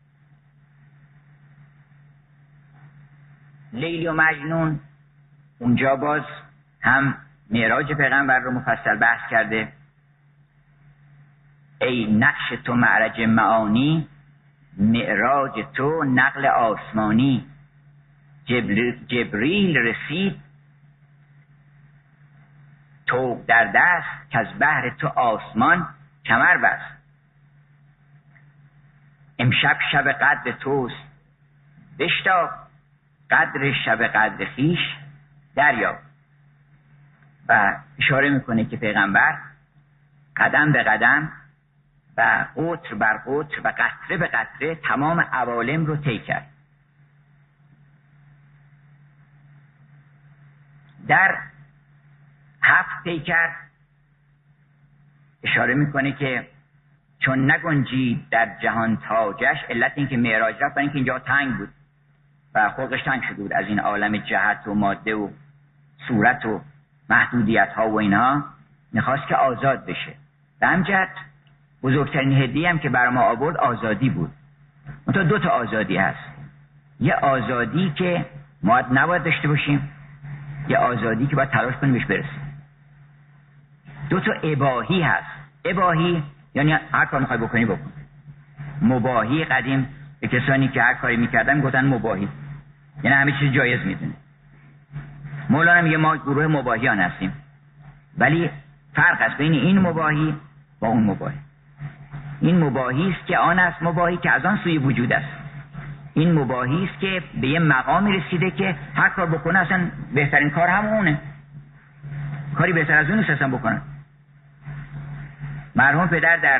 لیلی و مجنون اونجا باز هم معراج پیغمبر رو مفصل بحث کرده. ای نقش تو معرج معانی، معراج تو نقل آسمانی. جبریل رسید تو در دست، که از بحر تو آسمان کمر بست. امشب شب قدر توست بشتاب، قدر شب قدر خیش دریاب. و اشاره میکنه که پیغمبر قدم به قدم و قطر بر قطر و قطره به قطره تمام عوالم رو طی کرد. در هفت طی کرد اشاره میکنه که چون نگنجید در جهان تاجش، علت این که معراج رفت برای اینکه اینجا تنگ بود و خلقش تنگ شده بود از این عالم جهت و ماده و صورت و محدودیت ها و اینها، میخواست که آزاد بشه. به همین جهت بزرگترین هدیه هم که برای ما آورد آزادی بود. منتها دو تا آزادی هست، یه آزادی که ما نباید داشته باشیم، یه آزادی که باید تلاش کنیم بهش برسیم. دو تا اباحی هست. اباحی یعنی هر کار میخوای بکنی بکن. مباحی قدیم به کسانی که هر کاری میکردن گفتن مباحی، یعنی همه چیز جایز میدونه. مولانا میگه ما گروه مباحیان هستیم، ولی فرق است بین این مباحی با اون مباحی. این مباحی است که آن است مباحی که از آن سوی وجود است. این مباحی است که به یه مقامی رسیده که هر کار بکنه اصلا بهترین کار همونه، کاری بهتر از اون نیست اصلا بکنه. مرحوم پدر در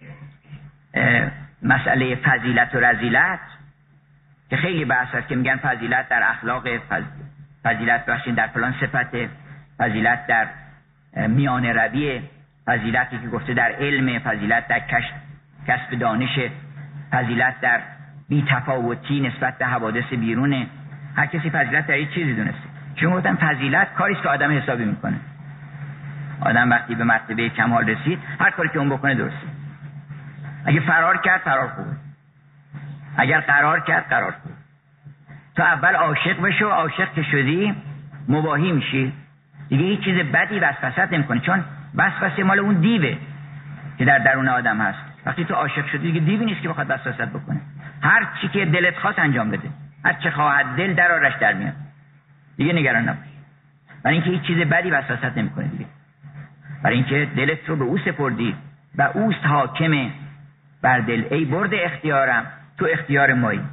مسئله فضیلت و رذیلت که خیلی بحث هست که میگن فضیلت در اخلاق، فضیلت بخشین در فلان صفت، فضیلت در میان روی، فضیلتی که گفته در علم، فضیلت در کشف کسب دانش، فضیلت در بی تفاوتی نسبت به حوادث بیرونه. هر کسی فضیلت در یک چیزی دونسته. چون گفتن فضیلت کاری است که آدم حسابی میکنه. آدم وقتی به مرتبه کمال رسید هر کاری که اون بکنه درسته. اگه فرار کرد فرار خوبه، اگر قرار کرد قرار خوبه. تو اول عاشق بشو، عاشق که شدی مباحی میشی دیگه، هیچ چیز بدی وسوسه نمیکنه، چون وسوسه مال اون دیوه که در درون آدم هست. وقتی تو عاشق شدی دیگه دیوی نیست که بخواد وسوسه بکنه. هر چی که دلت خواست انجام بده، هر چه خواهد دل در آرش در میاد، دیگه نگران نباش، برای اینکه هیچ چیز بدی وسوسه نمیکنه دیگه، برای اینکه دلت رو به او سپردی و اوست حاکم بر دل. ای برده اختیارم تو اختیار مایی،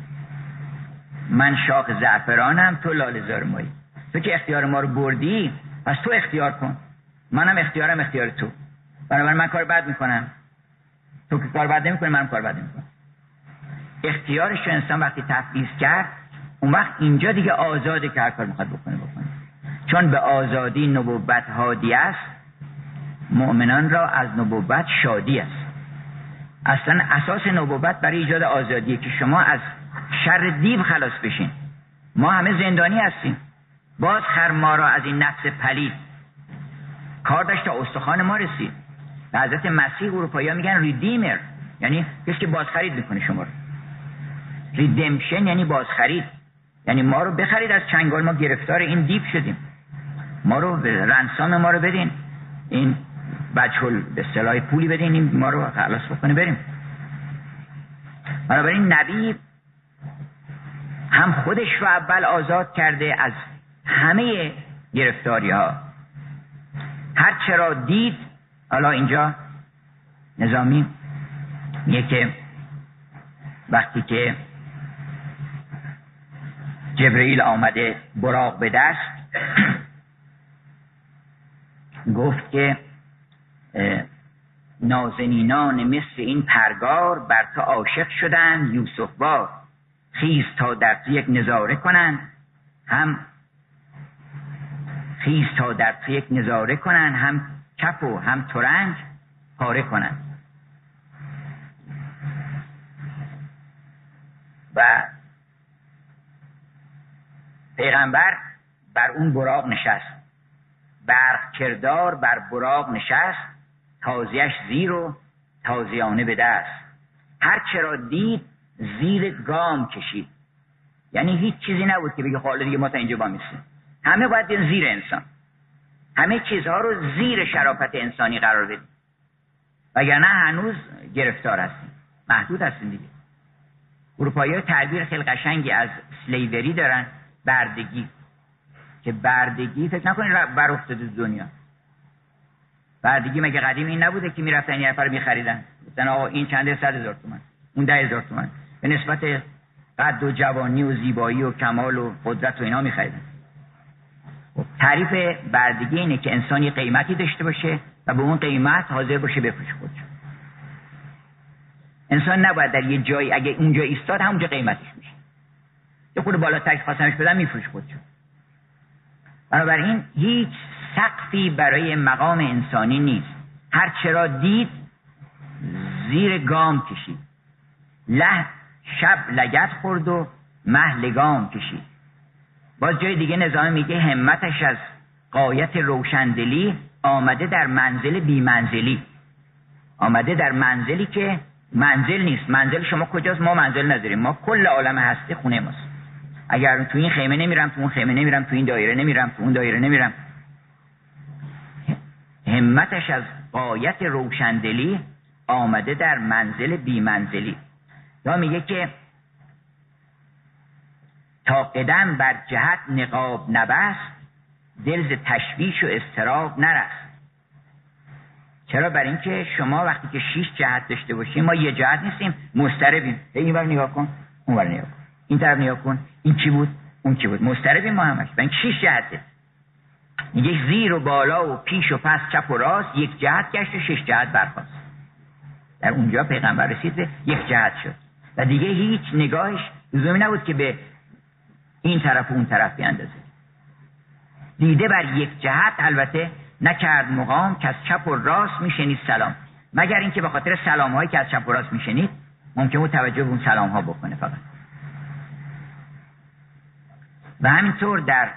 من شاخ زعفرانم تو لاله زار مایی. تو که اختیار ما رو بردی پس تو اختیار کن، منم اختیارم اختیار تو. بنابراین من کار بد میکنم، تو که کار بد نمیکنی منم کار بد نمیکنم. اختیارش رو انسان وقتی تفویض کرد اون وقت اینجا دیگه آزاده که هر کار میخواد بکنه بکنه. چون به آزادی نبوت هادی است، مؤمنان را از نبوت شادی است. اصلا اساس نبوت برای ایجاد آزادیه که شما از شر دیو خلاص بشین. ما همه زندانی هستیم، باز خر ما را از این نفس پلید کار داشت تا استخوان ما رسید. به حضرت مسیح اروپایی ها میگن ریدیمر، یعنی کسی که بازخرید میکنه شما رو. ریدمشن یعنی بازخرید، یعنی ما رو بخرید از چنگال، ما گرفتار این دیو شدیم، ما رو رنسام ما رو بدین، این بچه‌ل به اصطلاح پولی بدین، این ما رو خلاص بکنه بریم. بنابراین نبی هم خودش رو اول آزاد کرده از همه گرفتاری ها. هر چرا دید، حالا اینجا نظامی میگه که وقتی که جبرئیل آمده براق به دست گفت که نازنینان مصر این پرگار بر تو عاشق شدند یوسف وار، خیز تا در تو یک نظاره کنند هم خیز تا در تو یک نظاره کنند هم کف و هم ترنج پاره کنند. و پیغمبر بر اون براق نشست، برق کردار بر براق نشست، تازیش زیر و تازیانه به دست. هر چرا دید زیر گام کشید، یعنی هیچ چیزی نبود که بگه حالا دیگه ما تا اینجا با میستیم. همه باید این زیر انسان، همه چیزها رو زیر شرافت انسانی قرار بدیم، وگرنه هنوز گرفتار هستیم، محدود هستیم دیگه. اروپایی ها تعبیر خیلی قشنگی از سلیوری دارن، بردگی، که بردگی فکر نکنید بر افتاده دنیا. بردگی مگه قدیم این نبوده که میرفتن یه نفر میخریدن، گفتن آقا این چنده، صد هزار تومان، اون ده هزار تومان، به نسبت قد و جوانی و زیبایی و کمال و قدرت و اینا میخریدن. تعریف بردگی اینه که انسان یه قیمتی داشته باشه و به اون قیمت حاضر باشه بفروشه خودش. انسان نباید در یه جایی اگه اونجا ایستاد همونجا قیمتش میشه. یه خود بالاتر خواستمش بدم میفروش خودش. بنابراین هیچ سقفی برای مقام انسانی نیست. هر چرا دید زیر گام کشید. له شب لگد خورد و مه لگام کشید. باز جای دیگه نظام میگه همتش از غایت روشندلی آمده در منزل بی منزلی. آمده در منزلی که منزل نیست. منزل شما کجاست؟ ما منزل نداریم. ما کل عالم هستی خونه ماست. اگر تو این خیمه نمیرم، تو اون خیمه نمیرم، تو این دایره نمیرم، تو اون دایره نمیرم. همتش از غایت روشندلی آمده در منزل بی منزلی. یا میگه که تا قدم بر جهت نقاب نبست، دل ز تشویش و اضطراب نرست. چرا؟ بر این که شما وقتی که شش جهت داشته باشیم، ما یه جهت نیستیم، مضطربیم. این ور نگاه کن، اون ور نگاه کن، این طرف نگاه کن، این چی بود، اون چی بود، مضطربیم ما همش. ببین شش جهته. میگه زیر و بالا و پیش و پس چپ و راست یک جهت گشت و شش جهت برخاست. در اونجا پیغمبر رسید به یک جهت شد و دیگه هیچ نگاهش لزومی نبود که به این طرف و اون طرف بیاندازه. دیده بر یک جهت البته نکرد مقام، که از چپ و راست میشنید سلام. مگر اینکه به خاطر سلام هایی که از چپ و راست میشنید ممکنه بود توجه به اون سلام ها بکنه فقط. و همینطور در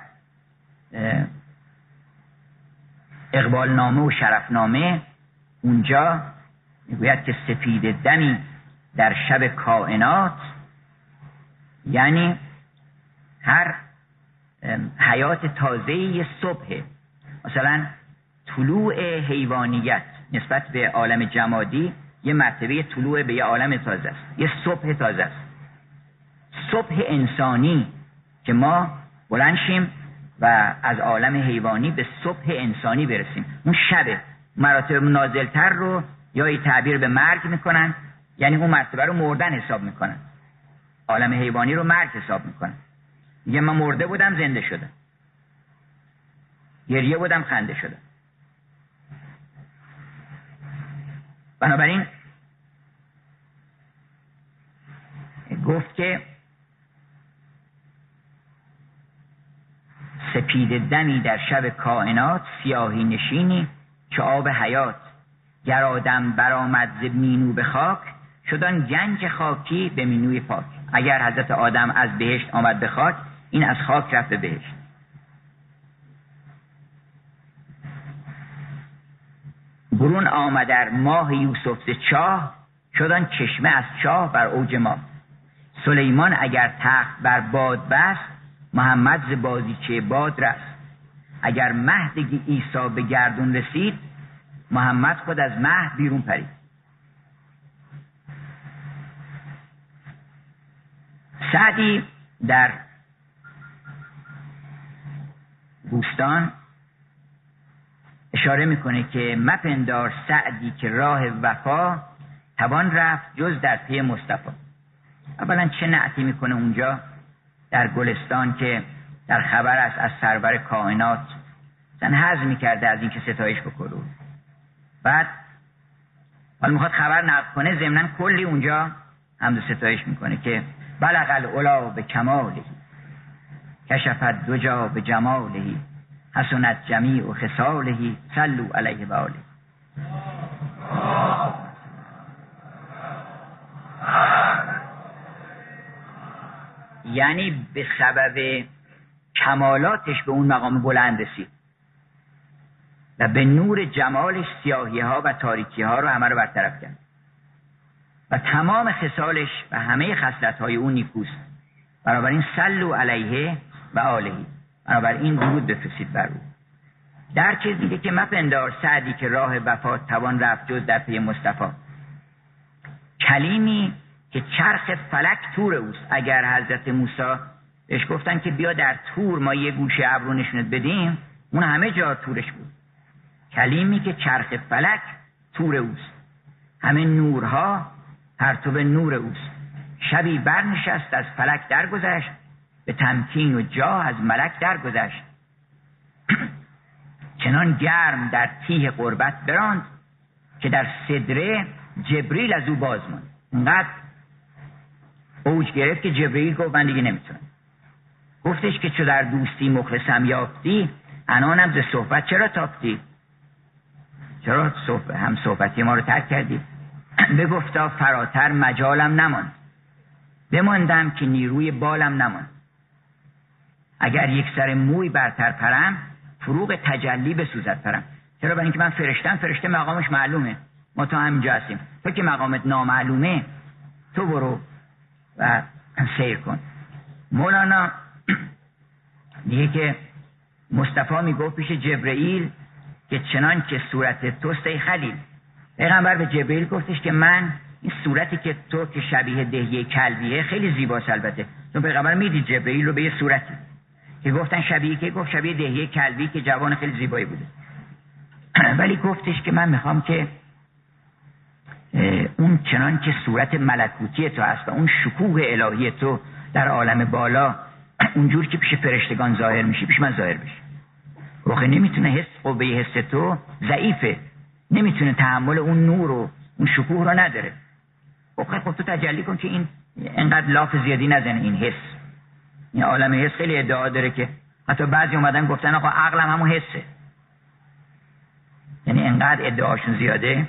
اقبال نامه و شرف نامه اونجا میگوید که سپید دمی در شب کائنات، یعنی هر حیات تازه‌ای صبح. مثلا طلوع حیوانیت نسبت به عالم جمادی یه مرتبه طلوع به یه عالم تازه است، یه صبح تازه است. صبح انسانی که ما بلند شیم و از عالم حیوانی به صبح انسانی برسیم، اون شب مراتب نازلتر رو یا ای تعبیر به مرگ میکنن، یعنی اون مرتبه رو مردن حساب میکنن. عالم حیوانی رو مرگ حساب میکنن. میگه من مرده بودم زنده شدم، گریه بودم خنده شدم. بنابراین گفت که سپید دمی در شب کائنات، سیاهی نشینی چو آب حیات. گر آدم برآمد ز مینو به خاک، شدن گنج خاکی به مینوی پاک. اگر حضرت آدم از بهشت آمد به خاک، این از خاک رفت به بهشت. برون آمد در ماه یوسف ز چاه، شدن چشمه از چاه بر اوج ماه. سلیمان اگر تخت بر باد بست، محمد ز بازیچه باد رست. اگر مهد عیسی به گردون رسید، محمد خود از مهد بیرون پرید. سعدی در بوستان اشاره میکنه که مپندار سعدی که راه وفا، توان رفت جز در پی مصطفی. اولا چه نعتی میکنه اونجا در گلستان که در خبر است از سرور کائنات، زن حظ میکرده از این که ستایش بکنه. بعد حالا میخواد خبر نقل کنه، ضمناً کلی اونجا حمد ستایش میکنه که بلغ العلا به کماله، کشفت دو جا به جماله، حسنت جمیع خصاله، صلوا علیه و آله. یعنی به سبب کمالاتش به اون مقام بلند رسید و به نور جمالش سیاهی ها و تاریکی ها رو همه رو برطرف کرد و تمام خصالش و همه خصلت های اون نیکوست. بنابراین صلوا علیه و آله، بنابراین درود بفرستید بر او. در چیز دیگه که مپندار سعدی که راه وفا، توان رفت جز در پی مصطفی. کلیمی که چرخ فلک تور اوست. اگر حضرت موسی بهش گفتن که بیا در تور ما یه گوشه ابرو نشونت بدیم، اون همه جا تورش بود. کلیمی که چرخ فلک تور اوست، همه نورها پرتو نور اوست. شبی برنشست از فلک درگذشت، به تمکین و جاه از ملک درگذشت. چنان گرم در تیه قربت براند، که در صدره جبریل از او باز ماند. اینقدر اوج گرفت که جبریل گفت من دیگه نمیتونم. گفتش که چو در دوستی مخلصم یافتی، انانم ز صحبت چرا تافتی؟ چرا صحبت هم صحبتی ما رو ترک کردی؟ بگفتا فراتر مجالم نماند، بماندم که نیروی بالم نماند. اگر یک سر موی برتر پرم، فروغ تجلی بسوزد پرم. چرا؟ برای اینکه من فرشتم، فرشته مقامش معلومه، ما تا همینجا هستیم. تو که مقامت نامعلومه، تو برو و سیر کن. مولانا میگه که مصطفی میگفت پیش جبرئیل که چنان که صورت توست ای خلیل. پیغمبر به جبرئیل گفتش که من این صورتی که تو که شبیه دهیه کلبیه خیلی زیباست. البته چون پیغمبر میدید جبرئیل رو به یه صورتی که گفتن شبیه، که گفت شبیه دهیه کلبی که جوان خیلی زیبایی بوده. ولی گفتش که من میخوام که اون چنان که صورت ملکوتی تو هست و اون شکوه الهی تو در عالم بالا اونجور که پیش فرشتگان ظاهر میشی پیش من ظاهر بشی. واقعا نمیتونه حس، قوه حس تو ضعیفه، نمیتونه تحمل اون نور و اون شکوه رو نداره. واقعا خب تو تجلی کن که این انقدر لاف زیادی نزنه. این حس، این عالم حس خیلی ادعا داره که حتی بعضی اومدن گفتن آقا عقلم همون حسه. یعنی انقدر ادعاشون زیاده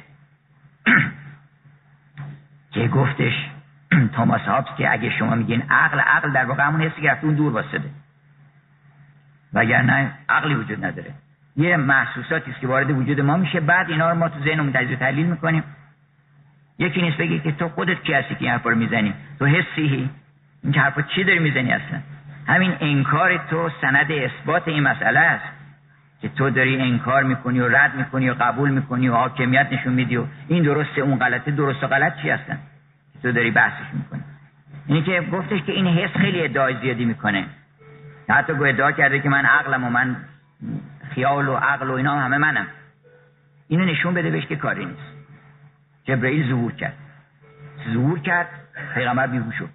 که گفتش توماس هابس که اگه شما میگین عقل، عقل در واقع همون حسی که رفته اون دور واسطه، وگرنه عقلی وجود نداره. یه محسوساتی است که وارد وجود ما میشه، بعد اینا رو ما تو ذهنمون تجزیه و تحلیل میکنیم. یکی نیست بگی که تو خودت کی هستی که این حرفا رو میزنی؟ تو حسی؟ این حرفا چی داری میزنی اصلا؟ همین انکار تو سند اثبات این مسئله است که تو داری انکار میکنی و رد میکنی و قبول میکنی و حاکمیت نشون میدی و این درسته اون غلطه. درست و غلط چی هستن تو داری بحثش میکنی؟ اینی که گفتش که این حس خیلی ادعای زیادی میکنه، حتی گو ادعا کرده که من عقلم و من خیال و عقل و اینا همه منم. اینو نشون بده بهش که کاری نیست. جبرئیل ظهور کرد ظهور کرد پیغمبر بیهوش شد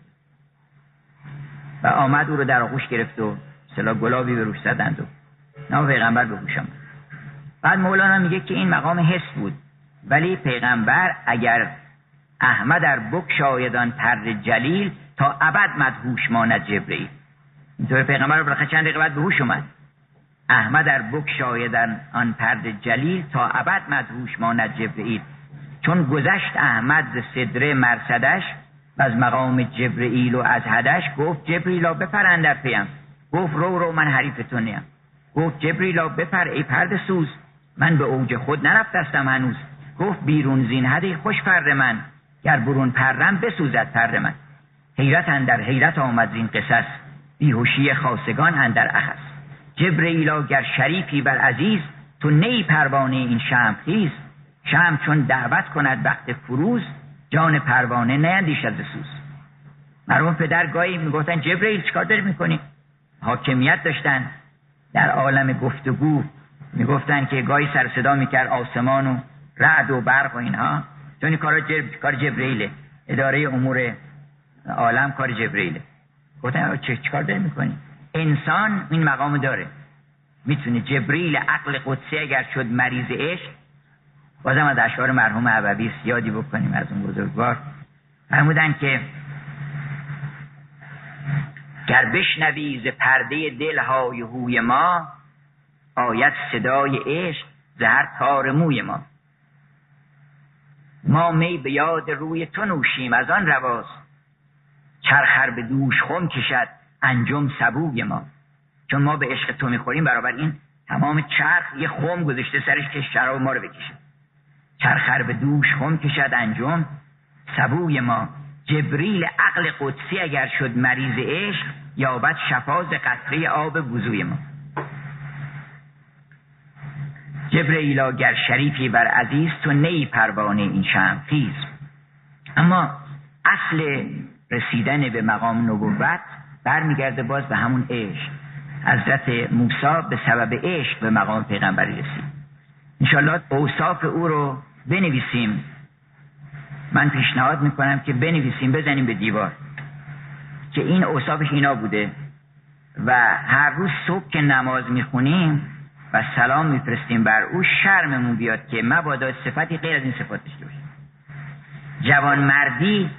و آمد او رو در آغوش گرفت و سلا گلابی به روش زدند و نه پیغمبر بیهوش آمد. بعد مولانا میگه که این مقام حس بود، ولی پیغمبر اگر احمد در بگشایدان پر جلیل، تا ابد مدهوش ماند جبرئیل. اینطور پیغمبر بالاخره چند دقیقه بعد به هوش اومد. احمد در بگشایدان آن پر جلیل، تا ابد مدهوش ماند جبرئیل. چون گذشت احمد ز صدره مرصدش، و از مقام جبرئیل و از حدش. گفت جبرئیلا بپر اندر پیم، گفت رو رو من حریف تو نیم. گفت جبرئیلا بپر ای پرده سوز، من به اوج خود نرفتستم هنوز. گفت بیرون زین حدی خوش پر من، گر برون پرم بسوزد پر من. حیرت اندر حیرت آمد زین قصص، بیهوشی خاصگان اندر اخس. جبرئیلا گر شریفی بر عزیز، تو نی پروانه این شمع خیز. شمع چون دعوت کند وقت فروز، جان پروانه نیندیشد ز سوز. مرحوم پدر گاهی میگفتن جبرئیل چیکار داری میکنی؟ حاکمیت داشتن در عالم گفتگو، میگفتن که گاهی سر صدا میکرد آسمان و رعد و برق و اینها، چون این کار جب... کار جبرئیله. اداره امور عالم کار جبرئیله. گفتن چه چیکار داری میکنی؟ انسان این مقام داره، میتونه. جبرئیل عقل قدسی اگر شد مریض عشق، بازم از اشعار مرحوم عبوی یادی بکنیم از اون بزرگوار. فرمودن که گر بشنوی ز پرده دل های هوی ما، آید صدای عشق ز هر تار موی ما. ما می به یاد روی تو نوشیم از آن رواست، چرخر به دوش خم کشد انجم سبوی ما. چون ما به عشق تو میخوریم، برابر این تمام چرخ یه خم گذاشته سرش که شراب ما رو بکشه. چرخر به دوش خم کشد انجم سبوی ما. جبریل عقل قدسی اگر شد مریض عشق، یابد شفا ز قطره آب وضوی ما. جبریلا گر شریفی بر عزیز، تو نی پروانه این شمع خیز. اما اصل رسیدن به مقام نبوت برمیگرده باز به همون عشق. حضرت موسی به سبب عشق به مقام پیغمبری رسید. انشالله اوصاف او رو بنویسیم. من پیشنهاد میکنم که بنویسیم، بزنیم به دیوار. که این اوصافش اینا بوده و هر روز صبح که نماز میخونیم و سلام میفرستیم بر او، شرممون بیاد که مبادا صفتی غیر از این صفات داشته باشه. جوانمردی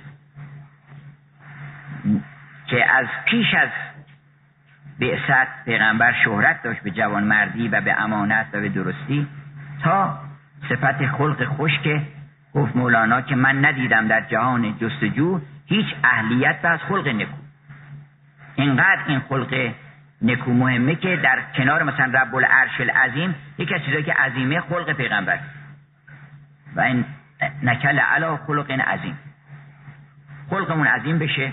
که از پیش از بعثت پیغمبر شهرت داشت به جوانمردی و به امانت و به درستی، تا صفت خلق خوش که گفت مولانا که من ندیدم در جهان جستجو هیچ اهلیت از خلق نکو. اینقدر این خلق نکو مهمه که در کنار مثلا رب العرش العظیم یکی از چیزایی که عظیمه خلق پیغمبر و این نکل علی خلق عظیم، خلقمون عظیم بشه،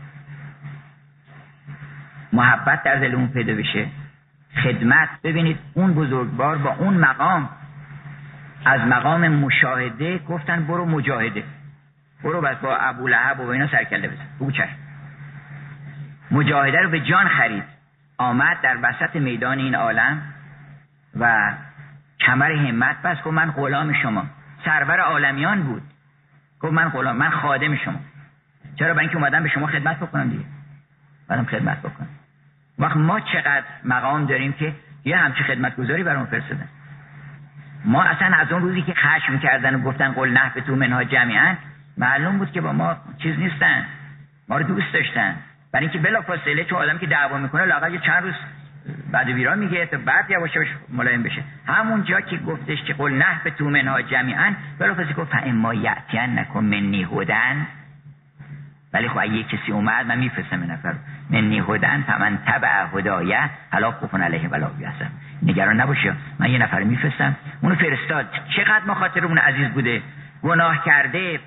محبت در دلمون پیدا بشه، خدمت. ببینید اون بزرگوار با اون مقام، از مقام مشاهده گفتن برو مجاهده، برو بس با ابولهب و اینا سرکله بزن، بگو چشم. مجاهده رو به جان خرید، آمد در وسط میدان این عالم و کمر همت بس، گفت من غلام شما. سرور عالمیان بود، گفت من غلام، من خادم شما. چرا؟ برای اینکه اومدم به شما خدمت بکنم دیگه، بعدم خدمت بکنم. وقت ما چقدر مقام داریم که یه همچی خدمتگزاری برامون فرستادن. ما اصلا از اون روزی که خشم کردن و گفتن قل نهبطوا منها جمیعا، معلوم بود که با ما چیز نیستن، ما رو دوست داشتن. برای اینکه بلافاصله چون آدم که دعوا میکنه لااقل چند روز بعد ویرا میگه تا بعد یواش یواش ملایم بشه. همون جا که گفتش که قل نهبطوا منها جمیعا، بلافاصله گفت فاما یأتینکم منی هدی، ولی خب اگه کسی اومد من میفرستم این نفر منی هدن فمن تبع هدایه فلا خوف علیه ولا هم یحزنون. نگران نباشه، من یه نفر میفرستم. اونو فرستاد. چقدر ما خاطرمون عزیز بوده، گناه کرده،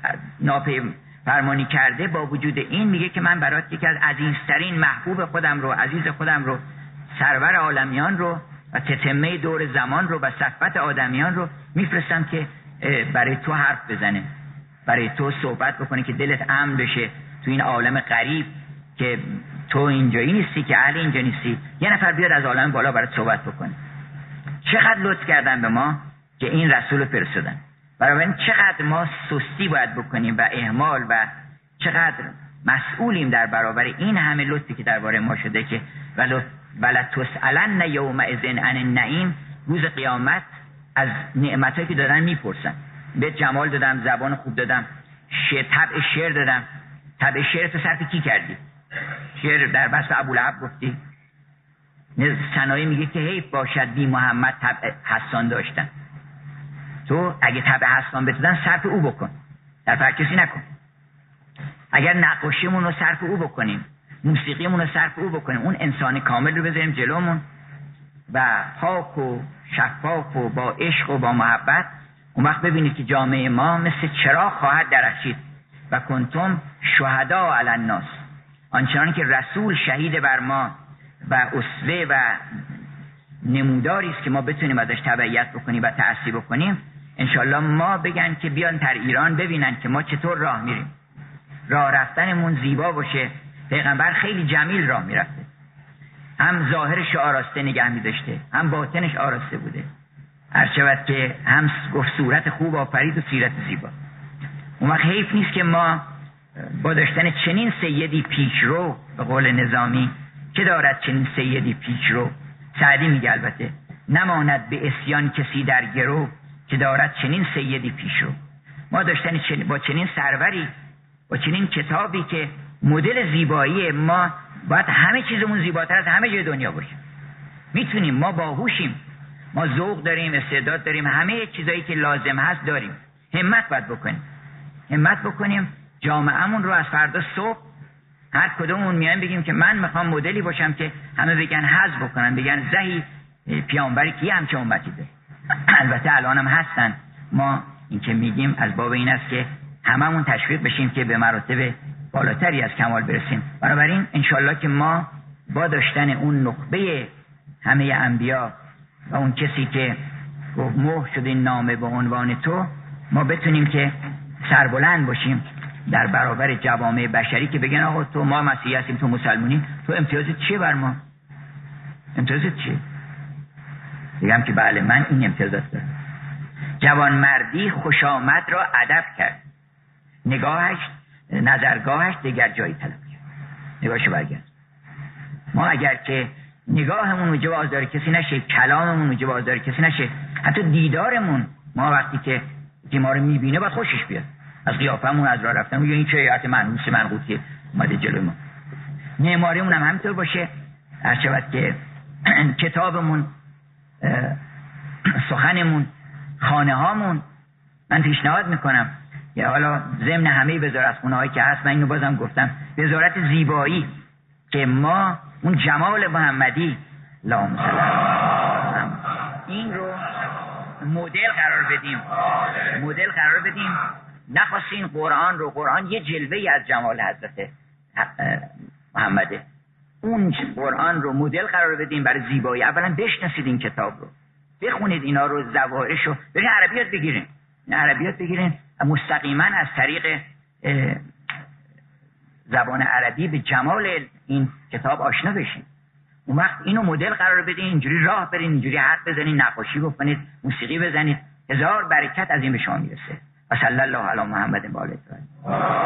نافرمانی کرده، با وجود این میگه که من برات یکی از عزیزترین محبوب خودم رو، عزیز خودم رو، سرور عالمیان رو و تتمه دور زمان رو و صفوت آدمیان رو میفرستم که برای تو حرف بزنه، برای تو صحبت بکنه که دلت امن بشه تو این عالم غریب که تو اینجایی نیستی، که اهل اینجا نیستی. یه نفر بیاد از عالم بالا برات صحبت بکنه. چقدر لطف کردن به ما که این رسول رو فرستادن. بنابراین چقدر ما سستی باید بکنیم و اهمال و چقدر مسئولیم در برابر این همه لطفی که درباره ما شده که ولا تسألن یومئذ عن النعیم. روز قیامت از نعمتایی که دادن میپرسن. به جمال دادم، زبان خوب دادم، شعر، طبع شعر دادم. طبع شعر تو صرف کی کردی؟ شعر در بست ابولهب گفتی؟ سنایی میگه که حیف باشد بی محمد طبع حسان داشتن. تو اگه طبع حسان بتودن صرف او بکن، در هر کسی نکن. اگر نقاشیمون رو صرف او بکنیم، موسیقیمون رو صرف او بکنیم، اون انسان کامل رو بذاریم جلومون و پاک و شفاف و با عشق و با محبت، اون وقت ببینید که جامعه ما مثل چراغ خواهد درخشید. و کنتم شهدا علی الناس. آنچنان که رسول شهید بر ما و اسوه و نموداری است که ما بتونیم ازش تبعیت بکنیم و تأسی بکنیم، انشالله ما بگن که بیان در ایران ببینن که ما چطور راه میریم، راه رفتنمون زیبا باشه. پیغمبر خیلی جمیل راه میرفته، هم ظاهرش آراسته نگه می‌داشته، هم باطنش آراسته بوده. هرچند که هم گفت صورت خوب آفرید و سیرت زیبا. اون وقت حیف نیست که ما با داشتن چنین سیدی پیشرو، به قول نظامی که دارد چنین سیدی پیشرو، سعدی میگه البته، نماند به اسیان کسی در گرو که دارد چنین سیدی پیشرو. ما داشتن چنین با چنین سروری، با چنین کتابی که مدل زیبایی ما باید همه چیزمون زیباتر از همه جای دنیا باشه. میتونیم، ما باهوشیم، ما ذوق داریم، استعداد داریم، همه چیزایی که لازم هست داریم. همت باید بکنیم، همت بکنیم جامعهمون رو از فردا صبح هر کدومون میایم بگیم که من میخوام مدلی باشم که همه بگن حظ بکنن، بگن زهی پیامبری کی همچه امتی داره. البته الان هم هستن. ما این که میگیم از باب این است که هممون تشویق بشیم که به مراتب بالاتری از کمال برسیم. بنابراین انشالله که ما با داشتن اون نخبه همه انبیا و اون کسی که مهر شده این نامه به عنوان تو، ما بتونیم که سربلند باشیم در برابر جوامع بشری که بگن آقا تو ما مسیحی هستیم، تو مسلمونی، تو امتیازت چیه بر ما؟ امتیازت چیه؟ بگم که بله من این امتیازات دارم. جوانمردی خوش آمد را ادب کرد، نگاهش نظرگاهش دیگر جایی طلب کرد. نگاهشو برگرد. ما اگر که نگاهمون رو جواز داره کسی نشه، کلاممون رو جواز داره کسی نشه، حتی دیدارمون، ما وقتی که که ما رو میبینه باید خوشش بیاد از قیافمون، از راه رفتن، میگه این چه هیئت منحوس منقوطی اومده جلوی ما. معماریمون هم همینطور باشه، هر چقدر که کتابمون، سخنمون، خانه هامون. من پیشنهاد میکنم یا حالا ضمن همه وزارتخونه هایی که هست، من اینو بازم گفتم، وزارت زیبایی که ما اون جمال محمدی اللهم صل علی این رو مدل قرار بدیم، مدل قرار بدیم. نخواستین قرآن رو، قرآن یه جلوه از جمال حضرت محمده، اون قرآن رو مدل قرار بدیم برای زیبایی. اولا بشناسید این کتاب رو، بخونید اینا رو، ظواهرش رو، برین عربیات بگیرین، عربیات بگیرین مستقیما از طریق زبان عربی به جمال این کتاب آشنا بشین. اون وقت اینو مدل قرار بدین، اینجوری راه برین، اینجوری حرف بزنین، نقاشی بکنید، موسیقی بزنید، هزار برکت از این به شما میرسه. و صلی الله علی محمد و آله.